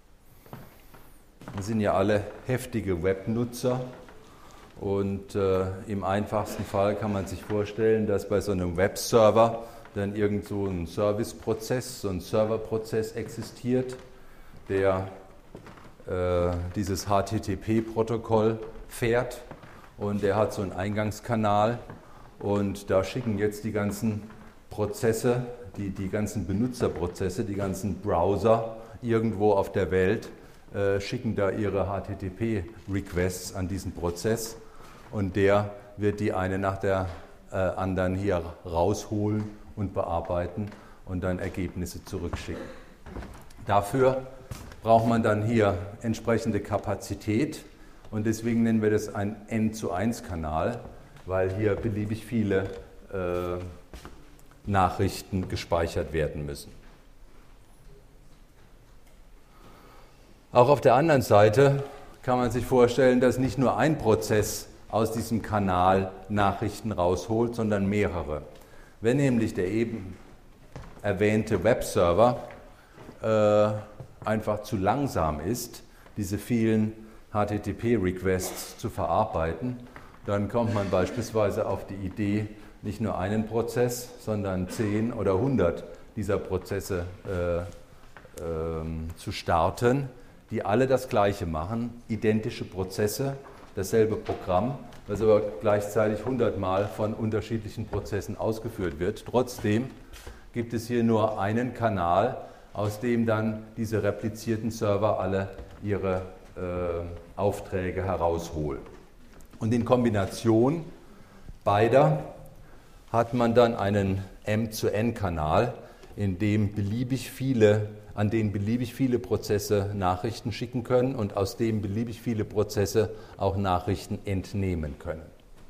Wir sind ja alle heftige Webnutzer und im einfachsten Fall kann man sich vorstellen, dass bei so einem Webserver dann irgend so ein Serviceprozess, so ein Serverprozess existiert, der dieses HTTP-Protokoll fährt und der hat so einen Eingangskanal und da schicken jetzt die ganzen Prozesse, die ganzen Benutzerprozesse, die ganzen Browser irgendwo auf der Welt schicken da ihre HTTP-Requests an diesen Prozess und der wird die eine nach der anderen hier rausholen und bearbeiten und dann Ergebnisse zurückschicken. Dafür braucht man dann hier entsprechende Kapazität und deswegen nennen wir das einen N-zu-1-Kanal, weil hier beliebig viele Nachrichten gespeichert werden müssen. Auch auf der anderen Seite kann man sich vorstellen, dass nicht nur ein Prozess aus diesem Kanal Nachrichten rausholt, sondern mehrere. Wenn nämlich der eben erwähnte Webserver einfach zu langsam ist, diese vielen HTTP-Requests zu verarbeiten, dann kommt man beispielsweise auf die Idee, nicht nur einen Prozess, sondern 10 oder 100 dieser Prozesse zu starten, die alle das Gleiche machen, identische Prozesse, dasselbe Programm, das aber gleichzeitig 100 Mal von unterschiedlichen Prozessen ausgeführt wird. Trotzdem gibt es hier nur einen Kanal, aus dem dann diese replizierten Server alle ihre Aufträge herausholen. Und in Kombination beider hat man dann einen M-zu-N-Kanal, an dem beliebig viele Prozesse Nachrichten schicken können und aus dem beliebig viele Prozesse auch Nachrichten entnehmen können.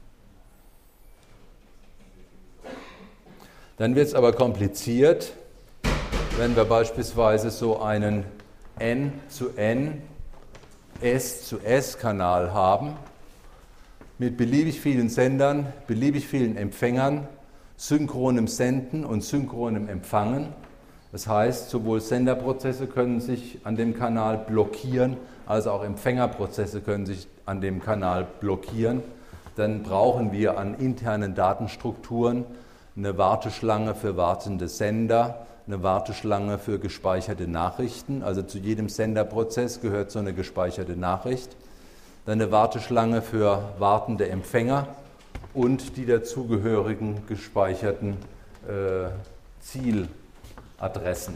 Dann wird es aber kompliziert, wenn wir beispielsweise so einen N-zu-N, S-zu-S-Kanal haben, mit beliebig vielen Sendern, beliebig vielen Empfängern, synchronem Senden und synchronem Empfangen. Das heißt, sowohl Senderprozesse können sich an dem Kanal blockieren, als auch Empfängerprozesse können sich an dem Kanal blockieren. Dann brauchen wir an internen Datenstrukturen eine Warteschlange für wartende Sender, eine Warteschlange für gespeicherte Nachrichten. Also zu jedem Senderprozess gehört so eine gespeicherte Nachricht. Dann eine Warteschlange für wartende Empfänger und die dazugehörigen gespeicherten Zieladressen.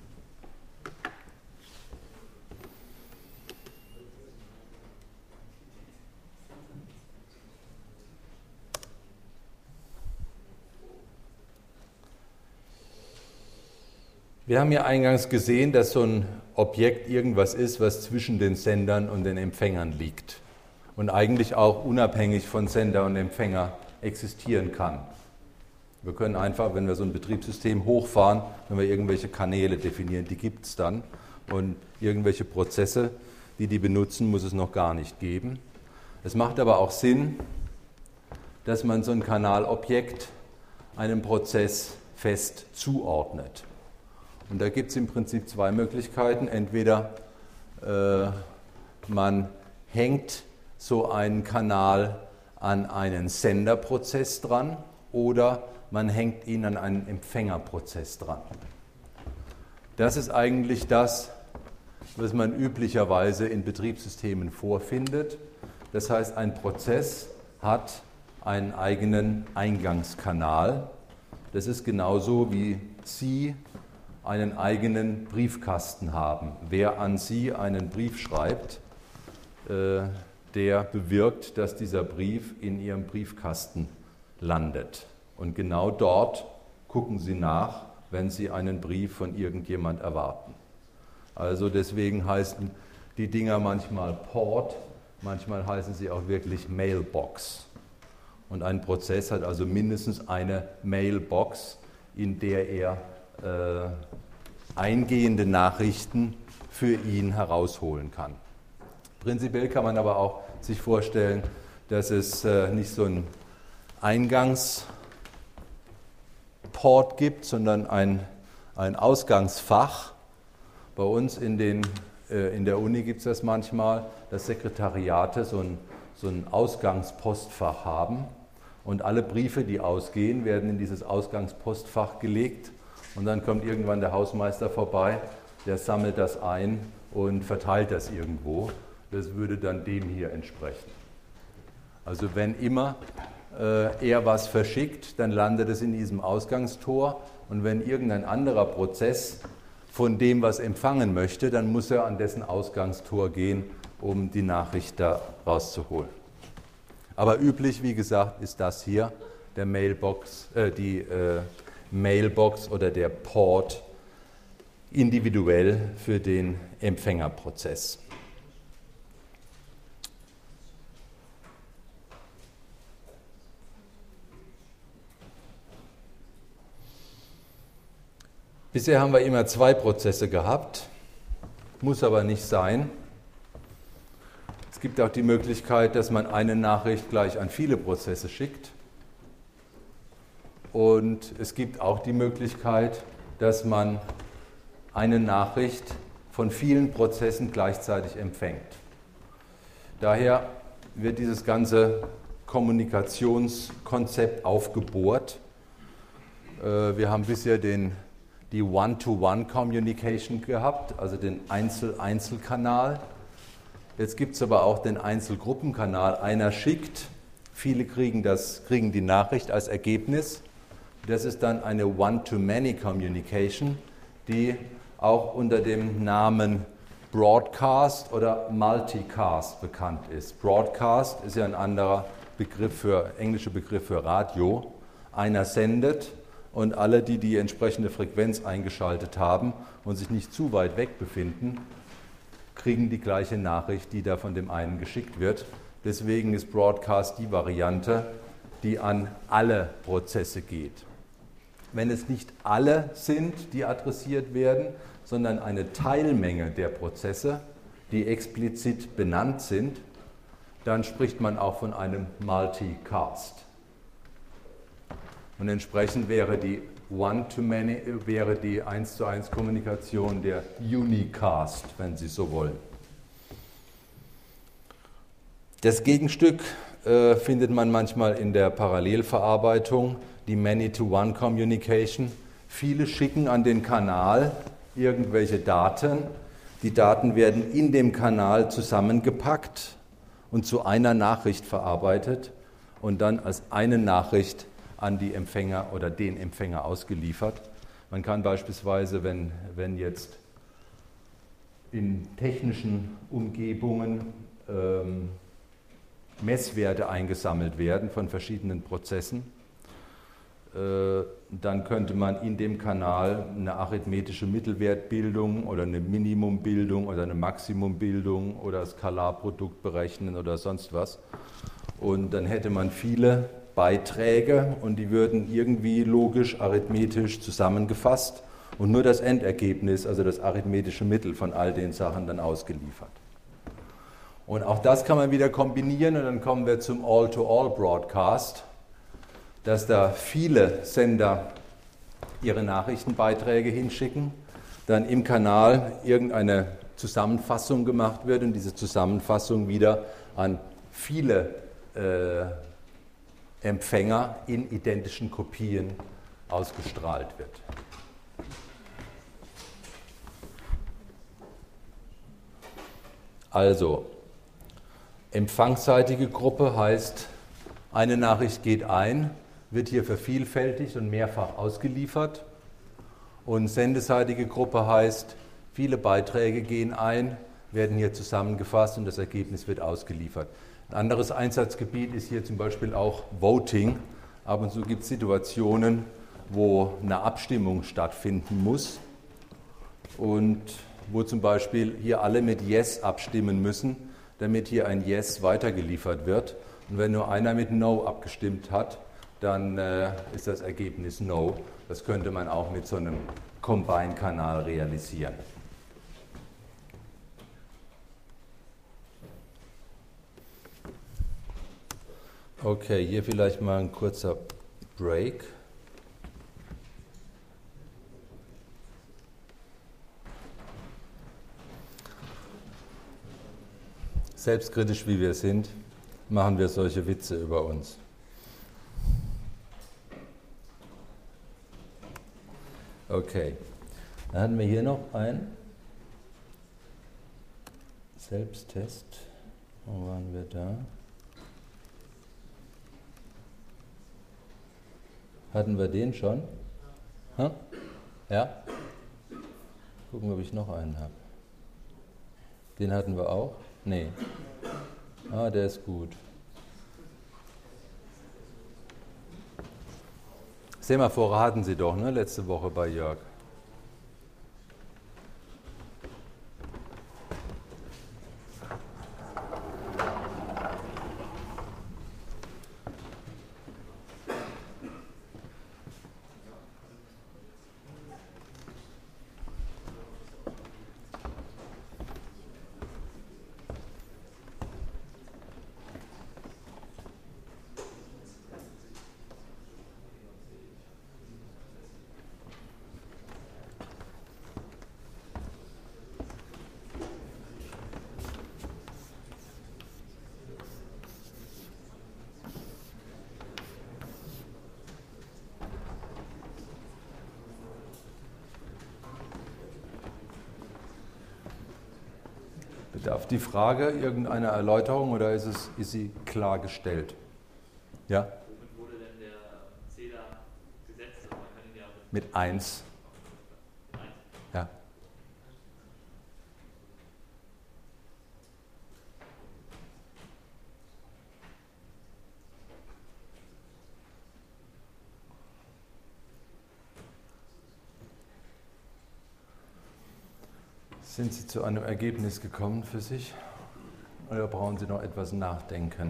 Wir haben ja eingangs gesehen, dass so ein Objekt irgendwas ist, was zwischen den Sendern und den Empfängern liegt und eigentlich auch unabhängig von Sender und Empfänger existieren kann. Wir können einfach, wenn wir so ein Betriebssystem hochfahren, wenn wir irgendwelche Kanäle definieren, die gibt es dann und irgendwelche Prozesse, die benutzen, muss es noch gar nicht geben. Es macht aber auch Sinn, dass man so ein Kanalobjekt einem Prozess fest zuordnet. Und da gibt es im Prinzip zwei Möglichkeiten. Entweder man hängt so einen Kanal an einen Senderprozess dran oder man hängt ihn an einen Empfängerprozess dran. Das ist eigentlich das, was man üblicherweise in Betriebssystemen vorfindet. Das heißt, ein Prozess hat einen eigenen Eingangskanal. Das ist genauso wie Sie einen eigenen Briefkasten haben. Wer an Sie einen Brief schreibt, der bewirkt, dass dieser Brief in Ihrem Briefkasten landet. Und genau dort gucken Sie nach, wenn Sie einen Brief von irgendjemand erwarten. Also deswegen heißen die Dinger manchmal Port, manchmal heißen sie auch wirklich Mailbox. Und ein Prozess hat also mindestens eine Mailbox, in der er eingehende Nachrichten für ihn herausholen kann. Prinzipiell kann man aber auch sich vorstellen, dass es nicht so ein Eingangsport gibt, sondern ein Ausgangsfach. Bei uns in der Uni gibt es das manchmal, dass Sekretariate so ein Ausgangspostfach haben und alle Briefe, die ausgehen, werden in dieses Ausgangspostfach gelegt und dann kommt irgendwann der Hausmeister vorbei, der sammelt das ein und verteilt das irgendwo. Das würde dann dem hier entsprechen. Also wenn immer er was verschickt, dann landet es in diesem Ausgangstor. Und wenn irgendein anderer Prozess von dem was empfangen möchte, dann muss er an dessen Ausgangstor gehen, um die Nachricht da rauszuholen. Aber üblich, wie gesagt, ist das hier, die Mailbox oder der Port individuell für den Empfängerprozess. Bisher haben wir immer 2 Prozesse gehabt, muss aber nicht sein. Es gibt auch die Möglichkeit, dass man eine Nachricht gleich an viele Prozesse schickt. Und es gibt auch die Möglichkeit, dass man eine Nachricht von vielen Prozessen gleichzeitig empfängt. Daher wird dieses ganze Kommunikationskonzept aufgebohrt. Wir haben bisher die One-to-One-Communication gehabt, also den Einzel-Einzel-Kanal. Jetzt gibt es aber auch den Einzelgruppenkanal. Einer schickt, viele kriegen die Nachricht als Ergebnis. Das ist dann eine One-to-Many-Communication, die auch unter dem Namen Broadcast oder Multicast bekannt ist. Broadcast ist ja ein anderer englischer Begriff für Radio. Einer sendet und alle, die die entsprechende Frequenz eingeschaltet haben und sich nicht zu weit weg befinden, kriegen die gleiche Nachricht, die da von dem einen geschickt wird. Deswegen ist Broadcast die Variante, die an alle Prozesse geht. Wenn es nicht alle sind, die adressiert werden, sondern eine Teilmenge der Prozesse, die explizit benannt sind, dann spricht man auch von einem Multicast. Und entsprechend wäre die One-to-Many, wäre die 1:1 Kommunikation der Unicast, wenn Sie so wollen. Das Gegenstück findet man manchmal in der Parallelverarbeitung, die Many-to-One Communication. Viele schicken an den Kanal irgendwelche Daten. Die Daten werden in dem Kanal zusammengepackt und zu einer Nachricht verarbeitet und dann als eine Nachricht an die Empfänger oder den Empfänger ausgeliefert. Man kann beispielsweise, wenn jetzt in technischen Umgebungen Messwerte eingesammelt werden von verschiedenen Prozessen, dann könnte man in dem Kanal eine arithmetische Mittelwertbildung oder eine Minimumbildung oder eine Maximumbildung oder Skalarprodukt berechnen oder sonst was. Und dann hätte man viele Beiträge und die würden irgendwie logisch, arithmetisch zusammengefasst und nur das Endergebnis, also das arithmetische Mittel von all den Sachen dann ausgeliefert. Und auch das kann man wieder kombinieren und dann kommen wir zum All-to-All-Broadcast, dass da viele Sender ihre Nachrichtenbeiträge hinschicken, dann im Kanal irgendeine Zusammenfassung gemacht wird und diese Zusammenfassung wieder an viele Empfänger in identischen Kopien ausgestrahlt wird. Also, empfangsseitige Gruppe heißt, eine Nachricht geht ein, wird hier vervielfältigt und mehrfach ausgeliefert. Und sendeseitige Gruppe heißt, viele Beiträge gehen ein, werden hier zusammengefasst und das Ergebnis wird ausgeliefert. Ein anderes Einsatzgebiet ist hier zum Beispiel auch Voting. Ab und zu gibt es Situationen, wo eine Abstimmung stattfinden muss und wo zum Beispiel hier alle mit Yes abstimmen müssen, damit hier ein Yes weitergeliefert wird. Und wenn nur einer mit No abgestimmt hat, dann ist das Ergebnis No. Das könnte man auch mit so einem Combine-Kanal realisieren. Okay, hier vielleicht mal ein kurzer Break. Selbstkritisch wie wir sind, machen wir solche Witze über uns. Okay, dann hatten wir hier noch einen Selbsttest. Wo waren wir da? Hatten wir den schon? Hm? Ja? Gucken, ob ich noch einen habe. Den hatten wir auch? Nee. Ah, der ist gut. Semaphore hatten Sie doch, ne? Letzte Woche bei Jörg. Bedarf die Frage irgendeiner Erläuterung oder ist sie klargestellt? Ja? Womit wurde denn der Zähler gesetzt? Man kann ihn ja Mit 1. Ja. Sind Sie zu einem Ergebnis gekommen für sich oder brauchen Sie noch etwas nachdenken?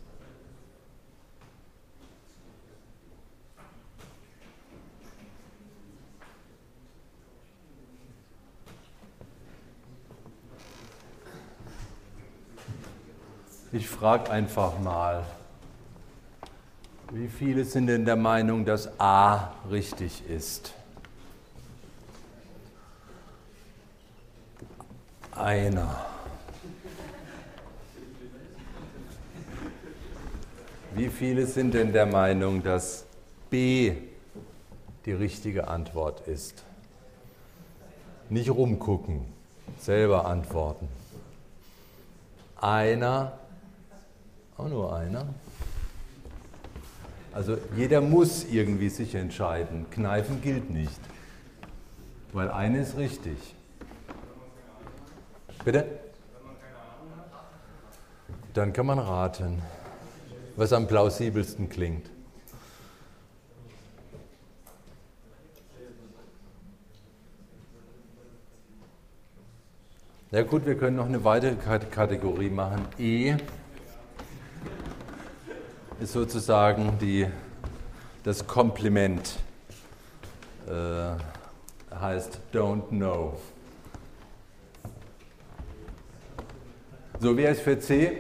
Ich frage einfach mal, wie viele sind denn der Meinung, dass A richtig ist? Einer. Wie viele sind denn der Meinung, dass B die richtige Antwort ist? Nicht rumgucken, selber antworten. Einer, auch nur einer. Also jeder muss irgendwie sich entscheiden. Kneifen gilt nicht, weil eine ist richtig. Bitte? Dann kann man raten, was am plausibelsten klingt. Ja gut, wir können noch eine weitere Kategorie machen. E ist sozusagen das Kompliment, heißt don't know. So, wer ist für C?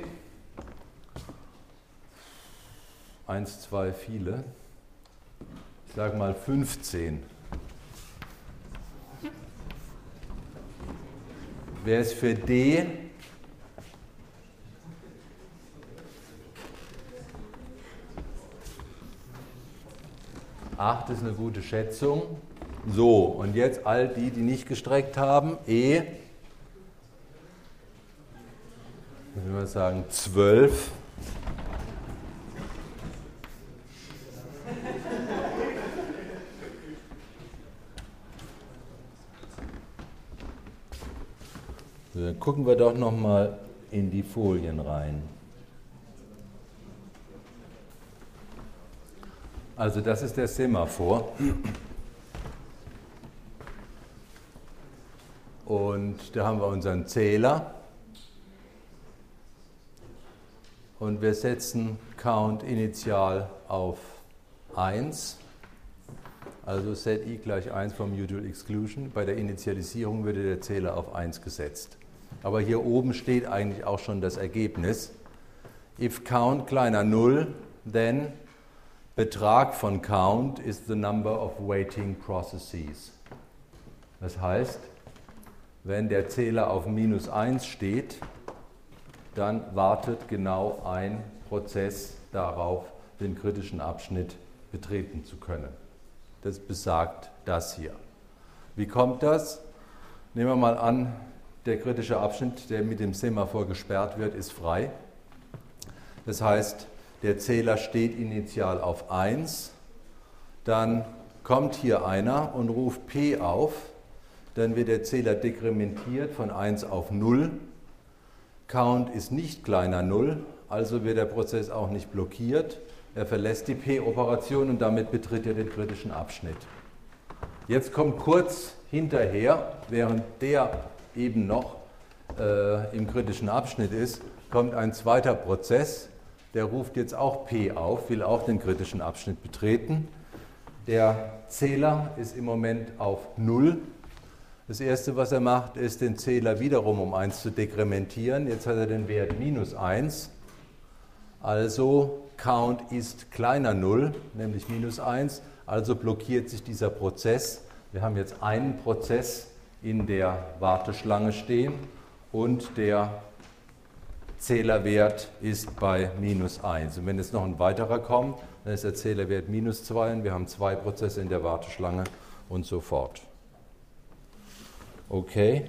1, 2, viele. Ich sage mal 15. Wer ist für D? Acht ist eine gute Schätzung. So, und jetzt all die, die nicht gestreckt haben. E. Dann würden wir sagen 12. So, dann gucken wir doch noch mal in die Folien rein. Also das ist der Semaphor. Und da haben wir unseren Zähler. Und wir setzen Count initial auf 1. Also set i gleich 1 vom Mutual Exclusion. Bei der Initialisierung würde der Zähler auf 1 gesetzt. Aber hier oben steht eigentlich auch schon das Ergebnis. If count kleiner 0, then Betrag von count is the number of waiting processes. Das heißt, wenn der Zähler auf -1 steht, dann wartet genau ein Prozess darauf, den kritischen Abschnitt betreten zu können. Das besagt das hier. Wie kommt das? Nehmen wir mal an, der kritische Abschnitt, der mit dem Semaphor gesperrt wird, ist frei. Das heißt, der Zähler steht initial auf 1. dann kommt hier einer und ruft P auf, dann wird der Zähler dekrementiert von 1 auf 0. Count ist nicht kleiner 0, also wird der Prozess auch nicht blockiert. Er verlässt die P-Operation und damit betritt er den kritischen Abschnitt. Jetzt kommt kurz hinterher, während der eben noch im kritischen Abschnitt ist, kommt ein zweiter Prozess, der ruft jetzt auch P auf, will auch den kritischen Abschnitt betreten. Der Zähler ist im Moment auf 0. Das Erste, was er macht, ist, den Zähler wiederum um 1 zu dekrementieren. Jetzt hat er den Wert -1. Also Count ist kleiner 0, nämlich -1. Also blockiert sich dieser Prozess. Wir haben jetzt einen Prozess in der Warteschlange stehen und der Zählerwert ist bei -1. Und wenn jetzt noch ein weiterer kommt, dann ist der Zählerwert -2 und wir haben 2 Prozesse in der Warteschlange und so fort. Okay,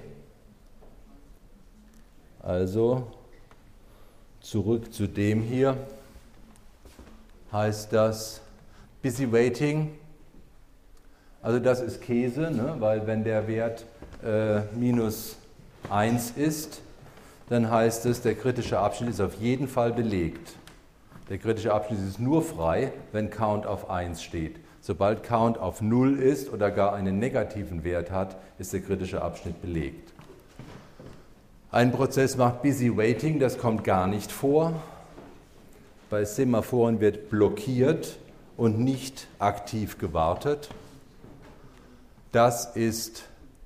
also zurück zu dem hier, heißt das Busy Waiting, also das ist Käse, ne? Weil wenn der Wert -1 ist, dann heißt es, der kritische Abschnitt ist auf jeden Fall belegt. Der kritische Abschnitt ist nur frei, wenn Count auf 1 steht. Sobald Count auf 0 ist oder gar einen negativen Wert hat, ist der kritische Abschnitt belegt. Ein Prozess macht Busy Waiting, das kommt gar nicht vor. Bei Semaphoren wird blockiert und nicht aktiv gewartet. Das ist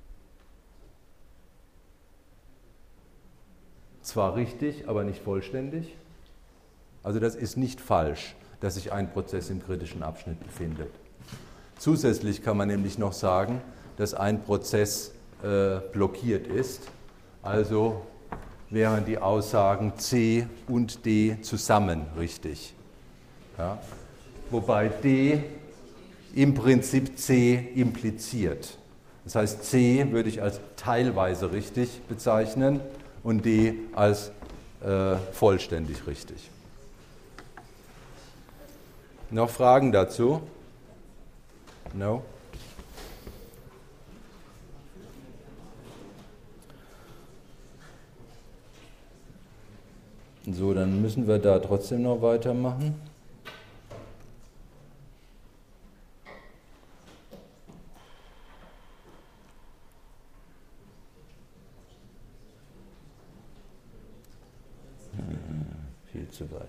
zwar richtig, aber nicht vollständig. Also das ist nicht falsch, dass sich ein Prozess im kritischen Abschnitt befindet. Zusätzlich kann man nämlich noch sagen, dass ein Prozess blockiert ist. Also wären die Aussagen C und D zusammen richtig. Ja? Wobei D im Prinzip C impliziert. Das heißt, C würde ich als teilweise richtig bezeichnen und D als vollständig richtig. Noch Fragen dazu? No? So, dann müssen wir da trotzdem noch weitermachen. Viel zu weit.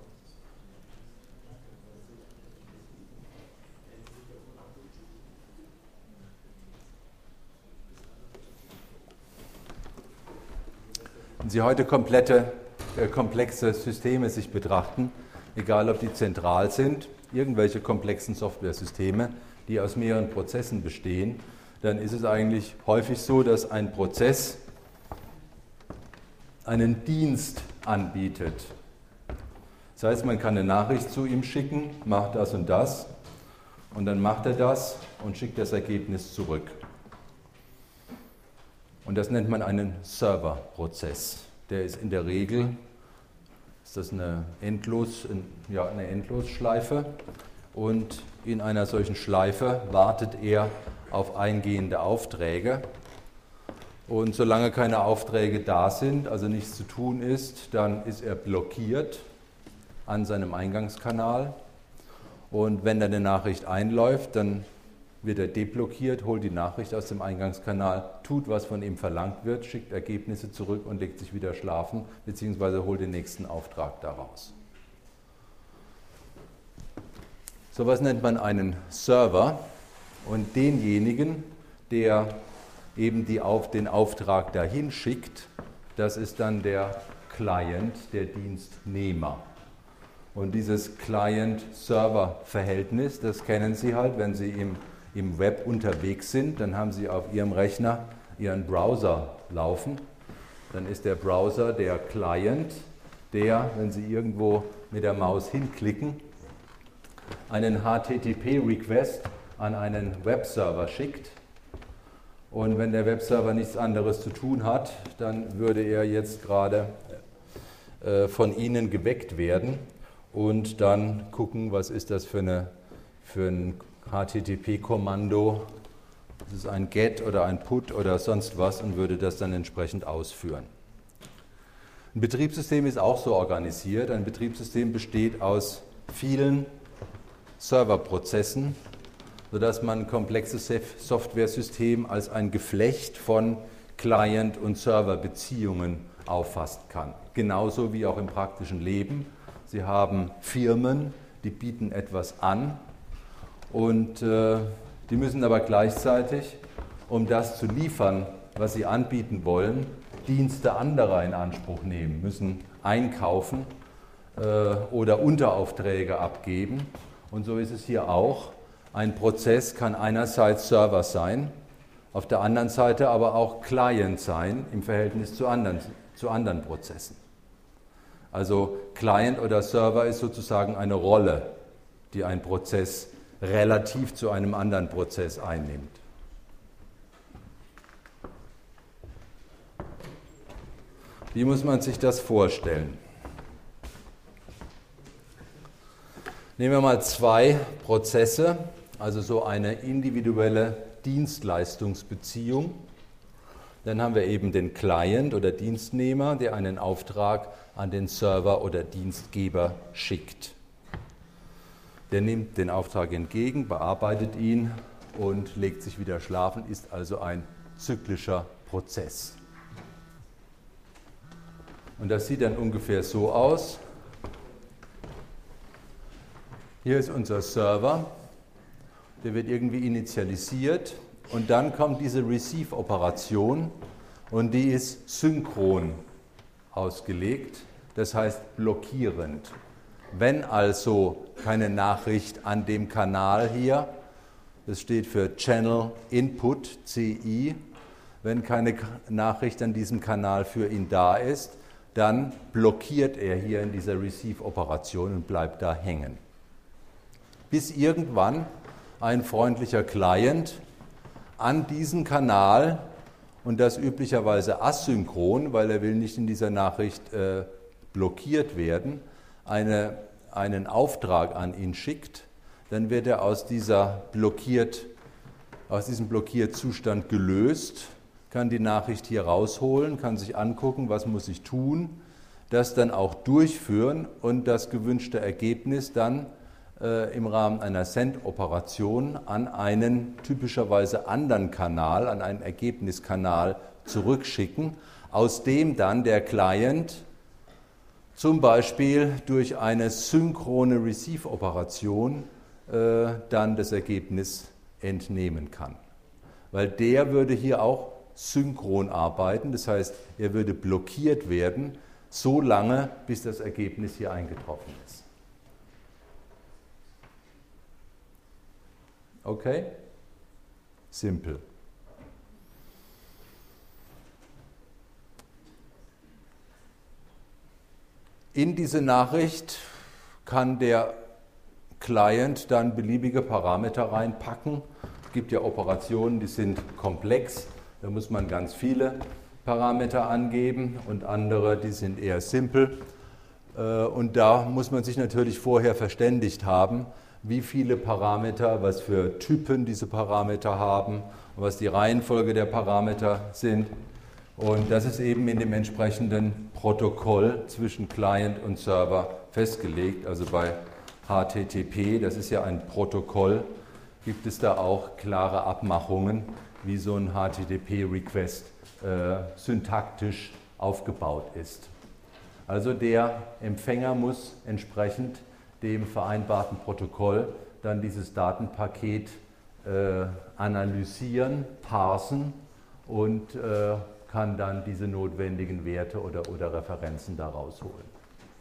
Wenn Sie heute komplexe Systeme sich betrachten, egal ob die zentral sind, irgendwelche komplexen Softwaresysteme, die aus mehreren Prozessen bestehen, dann ist es eigentlich häufig so, dass ein Prozess einen Dienst anbietet. Das heißt, man kann eine Nachricht zu ihm schicken, macht das und dann macht er das und schickt das Ergebnis zurück. Und das nennt man einen Serverprozess. Der ist in der Regel, ist das eine Endlosschleife, und in einer solchen Schleife wartet er auf eingehende Aufträge. Und solange keine Aufträge da sind, also nichts zu tun ist, dann ist er blockiert an seinem Eingangskanal. Und wenn dann eine Nachricht einläuft, dann wird er deblockiert, holt die Nachricht aus dem Eingangskanal, tut, was von ihm verlangt wird, schickt Ergebnisse zurück und legt sich wieder schlafen, beziehungsweise holt den nächsten Auftrag daraus. So was nennt man einen Server, und denjenigen, der eben den Auftrag dahin schickt, das ist dann der Client, der Dienstnehmer. Und dieses Client-Server-Verhältnis, das kennen Sie halt, wenn Sie im Web unterwegs sind, dann haben Sie auf Ihrem Rechner Ihren Browser laufen. Dann ist der Browser der Client, der, wenn Sie irgendwo mit der Maus hinklicken, einen HTTP-Request an einen Webserver schickt. Und wenn der Webserver nichts anderes zu tun hat, dann würde er jetzt gerade von Ihnen geweckt werden und dann gucken, was ist das für ein HTTP-Kommando, das ist ein GET oder ein PUT oder sonst was und würde das dann entsprechend ausführen. Ein Betriebssystem ist auch so organisiert. Ein Betriebssystem besteht aus vielen Serverprozessen, sodass man ein komplexes Softwaresystem als ein Geflecht von Client- und Serverbeziehungen auffassen kann. Genauso wie auch im praktischen Leben. Sie haben Firmen, die bieten etwas an und die müssen aber gleichzeitig, um das zu liefern, was sie anbieten wollen, Dienste anderer in Anspruch nehmen, müssen einkaufen oder Unteraufträge abgeben. Und so ist es hier auch. Ein Prozess kann einerseits Server sein, auf der anderen Seite aber auch Client sein im Verhältnis zu anderen Prozessen. Also Client oder Server ist sozusagen eine Rolle, die ein Prozess relativ zu einem anderen Prozess einnimmt. Wie muss man sich das vorstellen? Nehmen wir mal zwei Prozesse, also so eine individuelle Dienstleistungsbeziehung. Dann haben wir eben den Client oder Dienstnehmer, der einen Auftrag an den Server oder Dienstgeber schickt. Der nimmt den Auftrag entgegen, bearbeitet ihn und legt sich wieder schlafen, ist also ein zyklischer Prozess. Und das sieht dann ungefähr so aus. Hier ist unser Server, der wird irgendwie initialisiert und dann kommt diese Receive-Operation und die ist synchron ausgelegt, das heißt blockierend. Wenn also keine Nachricht an dem Kanal hier, das steht für Channel Input, CI, wenn keine Nachricht an diesem Kanal für ihn da ist, dann blockiert er hier in dieser Receive-Operation und bleibt da hängen. Bis irgendwann ein freundlicher Client an diesen Kanal, und das üblicherweise asynchron, weil er will nicht in dieser Nachricht blockiert werden, einen Auftrag an ihn schickt, dann wird er aus diesem Blockierzustand gelöst, kann die Nachricht hier rausholen, kann sich angucken, was muss ich tun, das dann auch durchführen und das gewünschte Ergebnis dann im Rahmen einer Send-Operation an einen typischerweise anderen Kanal, an einen Ergebniskanal zurückschicken, aus dem dann der Client zum Beispiel durch eine synchrone Receive-Operation dann das Ergebnis entnehmen kann. Weil der würde hier auch synchron arbeiten, das heißt, er würde blockiert werden, so lange, bis das Ergebnis hier eingetroffen ist. Okay? Simpel. In diese Nachricht kann der Client dann beliebige Parameter reinpacken. Es gibt ja Operationen, die sind komplex, da muss man ganz viele Parameter angeben und andere, die sind eher simpel. Und da muss man sich natürlich vorher verständigt haben, wie viele Parameter, was für Typen diese Parameter haben und was die Reihenfolge der Parameter sind. Und das ist eben in dem entsprechenden Protokoll zwischen Client und Server festgelegt. Also bei HTTP, das ist ja ein Protokoll, gibt es da auch klare Abmachungen, wie so ein HTTP-Request syntaktisch aufgebaut ist. Also der Empfänger muss entsprechend dem vereinbarten Protokoll dann dieses Datenpaket analysieren, parsen und kann dann diese notwendigen Werte oder Referenzen daraus holen.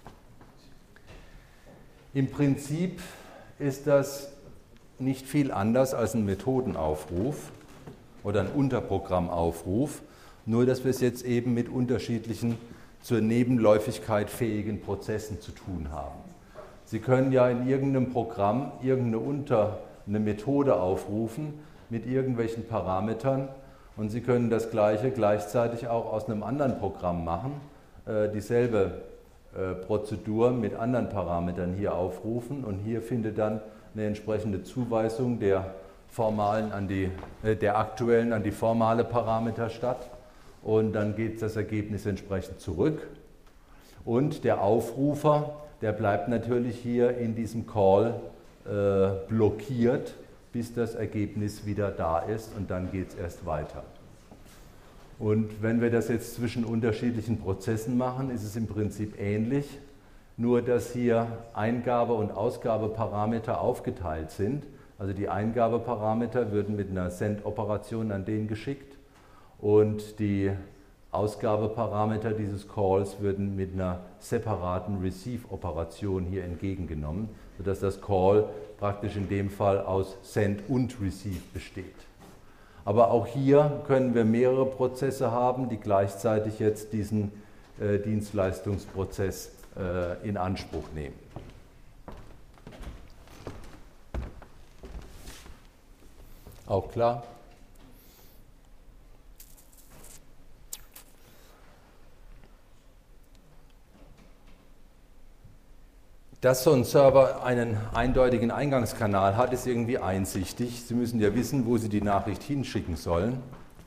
Im Prinzip ist das nicht viel anders als ein Methodenaufruf oder ein Unterprogrammaufruf, nur dass wir es jetzt eben mit unterschiedlichen zur Nebenläufigkeit fähigen Prozessen zu tun haben. Sie können ja in irgendeinem Programm eine Methode aufrufen mit irgendwelchen Parametern und Sie können das Gleiche gleichzeitig auch aus einem anderen Programm machen, dieselbe Prozedur mit anderen Parametern hier aufrufen und hier findet dann eine entsprechende Zuweisung der aktuellen an die formale Parameter statt und dann geht das Ergebnis entsprechend zurück und der Aufrufer, der bleibt natürlich hier in diesem Call blockiert, bis das Ergebnis wieder da ist und dann geht es erst weiter. Und wenn wir das jetzt zwischen unterschiedlichen Prozessen machen, ist es im Prinzip ähnlich, nur dass hier Eingabe- und Ausgabeparameter aufgeteilt sind. Also die Eingabeparameter würden mit einer Send-Operation an den geschickt und die Ausgabeparameter dieses Calls würden mit einer separaten Receive-Operation hier entgegengenommen, sodass das Call praktisch in dem Fall aus Send und Receive besteht. Aber auch hier können wir mehrere Prozesse haben, die gleichzeitig jetzt diesen Dienstleistungsprozess in Anspruch nehmen. Auch klar? Dass so ein Server einen eindeutigen Eingangskanal hat, ist irgendwie einsichtig. Sie müssen ja wissen, wo Sie die Nachricht hinschicken sollen.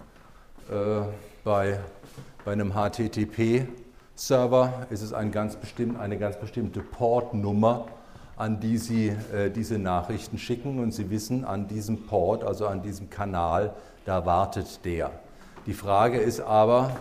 Bei einem HTTP-Server ist es eine ganz bestimmte Portnummer, an die Sie diese Nachrichten schicken. Und Sie wissen, an diesem Port, also an diesem Kanal, da wartet der. Die Frage ist aber,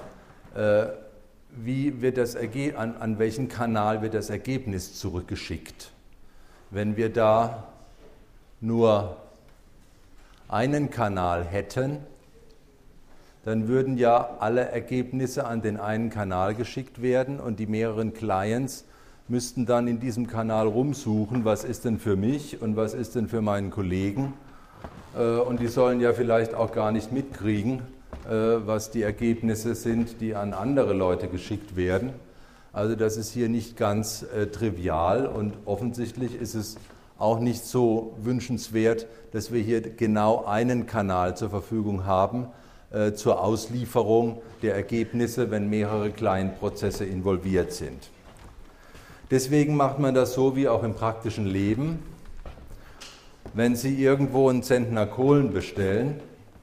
an welchen Kanal wird das Ergebnis zurückgeschickt? Wenn wir da nur einen Kanal hätten, dann würden ja alle Ergebnisse an den einen Kanal geschickt werden und die mehreren Clients müssten dann in diesem Kanal rumsuchen, was ist denn für mich und was ist denn für meinen Kollegen. Und die sollen ja vielleicht auch gar nicht mitkriegen, was die Ergebnisse sind, die an andere Leute geschickt werden. Also das ist hier nicht ganz trivial und offensichtlich ist es auch nicht so wünschenswert, dass wir hier genau einen Kanal zur Verfügung haben zur Auslieferung der Ergebnisse, wenn mehrere Client-Prozesse involviert sind. Deswegen macht man das so wie auch im praktischen Leben. Wenn Sie irgendwo einen Zentner Kohlen bestellen,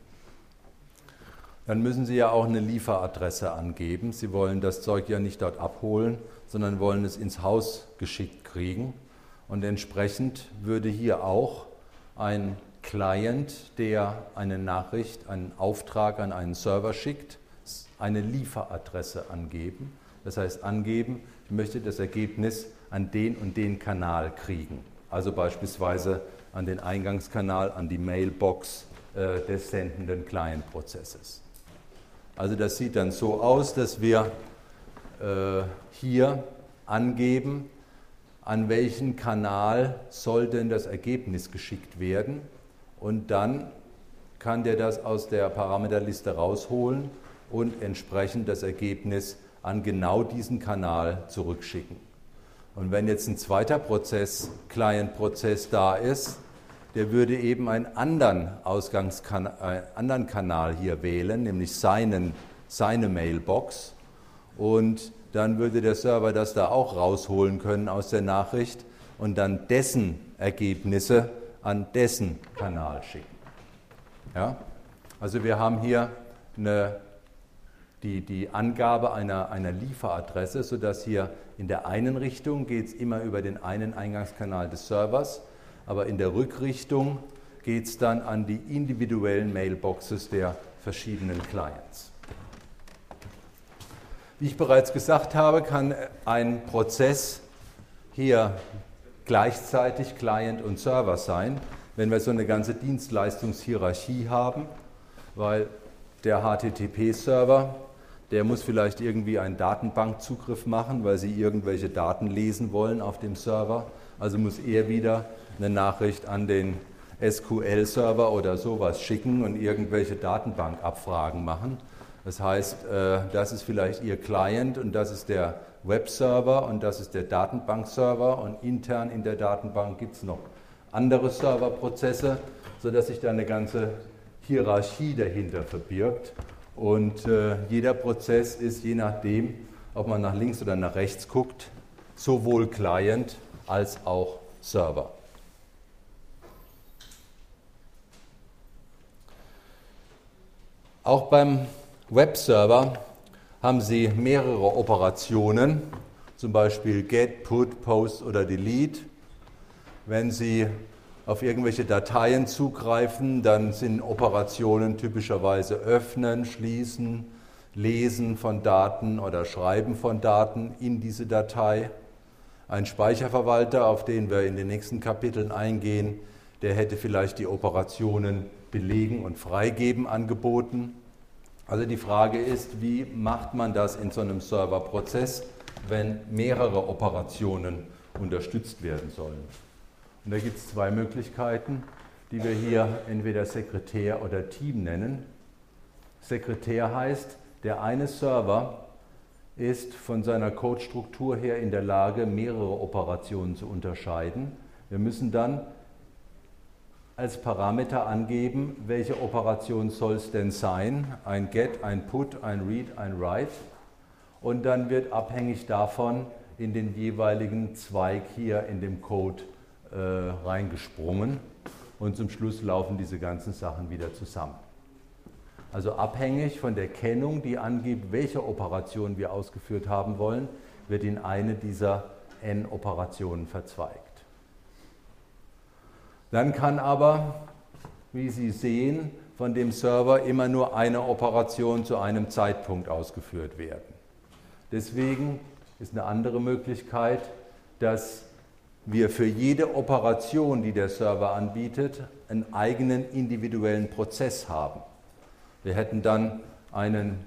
dann müssen Sie ja auch eine Lieferadresse angeben. Sie wollen das Zeug ja nicht dort abholen, sondern wollen es ins Haus geschickt kriegen. Und entsprechend würde hier auch ein Client, der eine Nachricht, einen Auftrag an einen Server schickt, eine Lieferadresse angeben. Das heißt angeben, ich möchte das Ergebnis an den und den Kanal kriegen. Also beispielsweise an den Eingangskanal, an die Mailbox des sendenden Client-Prozesses. Also das sieht dann so aus, dass wir hier angeben, an welchen Kanal soll denn das Ergebnis geschickt werden und dann kann der das aus der Parameterliste rausholen und entsprechend das Ergebnis an genau diesen Kanal zurückschicken. Und wenn jetzt ein zweiter Prozess, Client-Prozess da ist, der würde eben einen anderen Kanal hier wählen, nämlich seine Mailbox. Und dann würde der Server das da auch rausholen können aus der Nachricht und dann dessen Ergebnisse an dessen Kanal schicken. Ja? Also wir haben hier die Angabe einer Lieferadresse, sodass hier in der einen Richtung geht es immer über den einen Eingangskanal des Servers, aber in der Rückrichtung geht es dann an die individuellen Mailboxes der verschiedenen Clients. Wie ich bereits gesagt habe, kann ein Prozess hier gleichzeitig Client und Server sein, wenn wir so eine ganze Dienstleistungshierarchie haben, weil der HTTP-Server, der muss vielleicht irgendwie einen Datenbankzugriff machen, weil Sie irgendwelche Daten lesen wollen auf dem Server. Also muss er wieder eine Nachricht an den SQL-Server oder sowas schicken und irgendwelche Datenbankabfragen machen. Das heißt, das ist vielleicht Ihr Client und das ist der Webserver und das ist der Datenbankserver und intern in der Datenbank gibt es noch andere Serverprozesse, sodass sich da eine ganze Hierarchie dahinter verbirgt. Und jeder Prozess ist, je nachdem, ob man nach links oder nach rechts guckt, sowohl Client als auch Server. Auch beim Webserver haben Sie mehrere Operationen, zum Beispiel Get, Put, Post oder Delete. Wenn Sie auf irgendwelche Dateien zugreifen, dann sind Operationen typischerweise Öffnen, Schließen, Lesen von Daten oder Schreiben von Daten in diese Datei. Ein Speicherverwalter, auf den wir in den nächsten Kapiteln eingehen, der hätte vielleicht die Operationen Belegen und Freigeben angeboten. Also die Frage ist, wie macht man das in so einem Serverprozess, wenn mehrere Operationen unterstützt werden sollen? Und da gibt es zwei Möglichkeiten, die wir hier entweder Sekretär oder Team nennen. Sekretär heißt, der eine Server ist von seiner Codestruktur her in der Lage, mehrere Operationen zu unterscheiden. Wir müssen dann als Parameter angeben, welche Operation soll es denn sein. Ein Get, ein Put, ein Read, ein Write. Und dann wird abhängig davon in den jeweiligen Zweig hier in dem Code reingesprungen. Und zum Schluss laufen diese ganzen Sachen wieder zusammen. Also abhängig von der Kennung, die angibt, welche Operation wir ausgeführt haben wollen, wird in eine dieser N-Operationen verzweigt. Dann kann aber, wie Sie sehen, von dem Server immer nur eine Operation zu einem Zeitpunkt ausgeführt werden. Deswegen ist eine andere Möglichkeit, dass wir für jede Operation, die der Server anbietet, einen eigenen individuellen Prozess haben. Wir hätten dann einen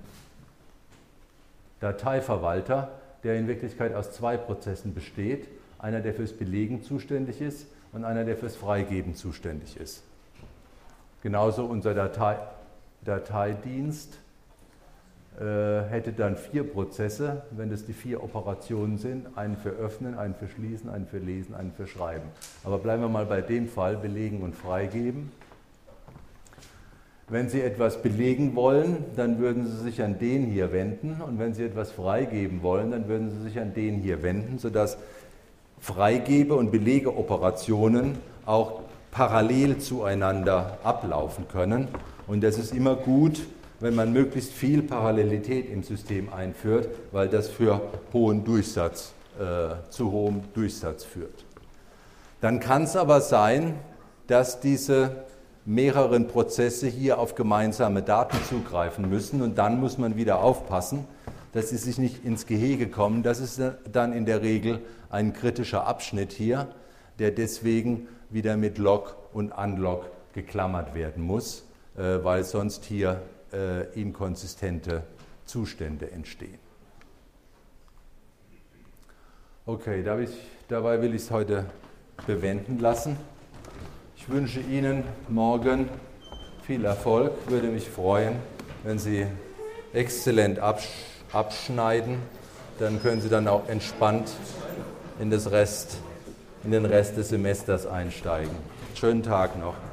Dateiverwalter, der in Wirklichkeit aus zwei Prozessen besteht. Einer, der fürs Belegen zuständig ist und einer, der fürs Freigeben zuständig ist. Genauso unser Dateidienst hätte dann 4 Prozesse, wenn das die 4 Operationen sind, einen für Öffnen, einen für Schließen, einen für Lesen, einen für Schreiben. Aber bleiben wir mal bei dem Fall, Belegen und Freigeben. Wenn Sie etwas belegen wollen, dann würden Sie sich an den hier wenden und wenn Sie etwas freigeben wollen, dann würden Sie sich an den hier wenden, sodass Freigebe- und Belegeoperationen auch parallel zueinander ablaufen können. Und das ist immer gut, wenn man möglichst viel Parallelität im System einführt, weil das für zu hohem Durchsatz führt. Dann kann es aber sein, dass diese mehreren Prozesse hier auf gemeinsame Daten zugreifen müssen und dann muss man wieder aufpassen, dass sie sich nicht ins Gehege kommen. Das ist dann in der Regel ein kritischer Abschnitt hier, der deswegen wieder mit Log und Unlog geklammert werden muss, weil sonst hier inkonsistente Zustände entstehen. Okay, dabei will ich es heute bewenden lassen. Ich wünsche Ihnen morgen viel Erfolg. Würde mich freuen, wenn Sie exzellent abschneiden. Dann können Sie dann auch entspannt in den Rest des Semesters einsteigen. Schönen Tag noch.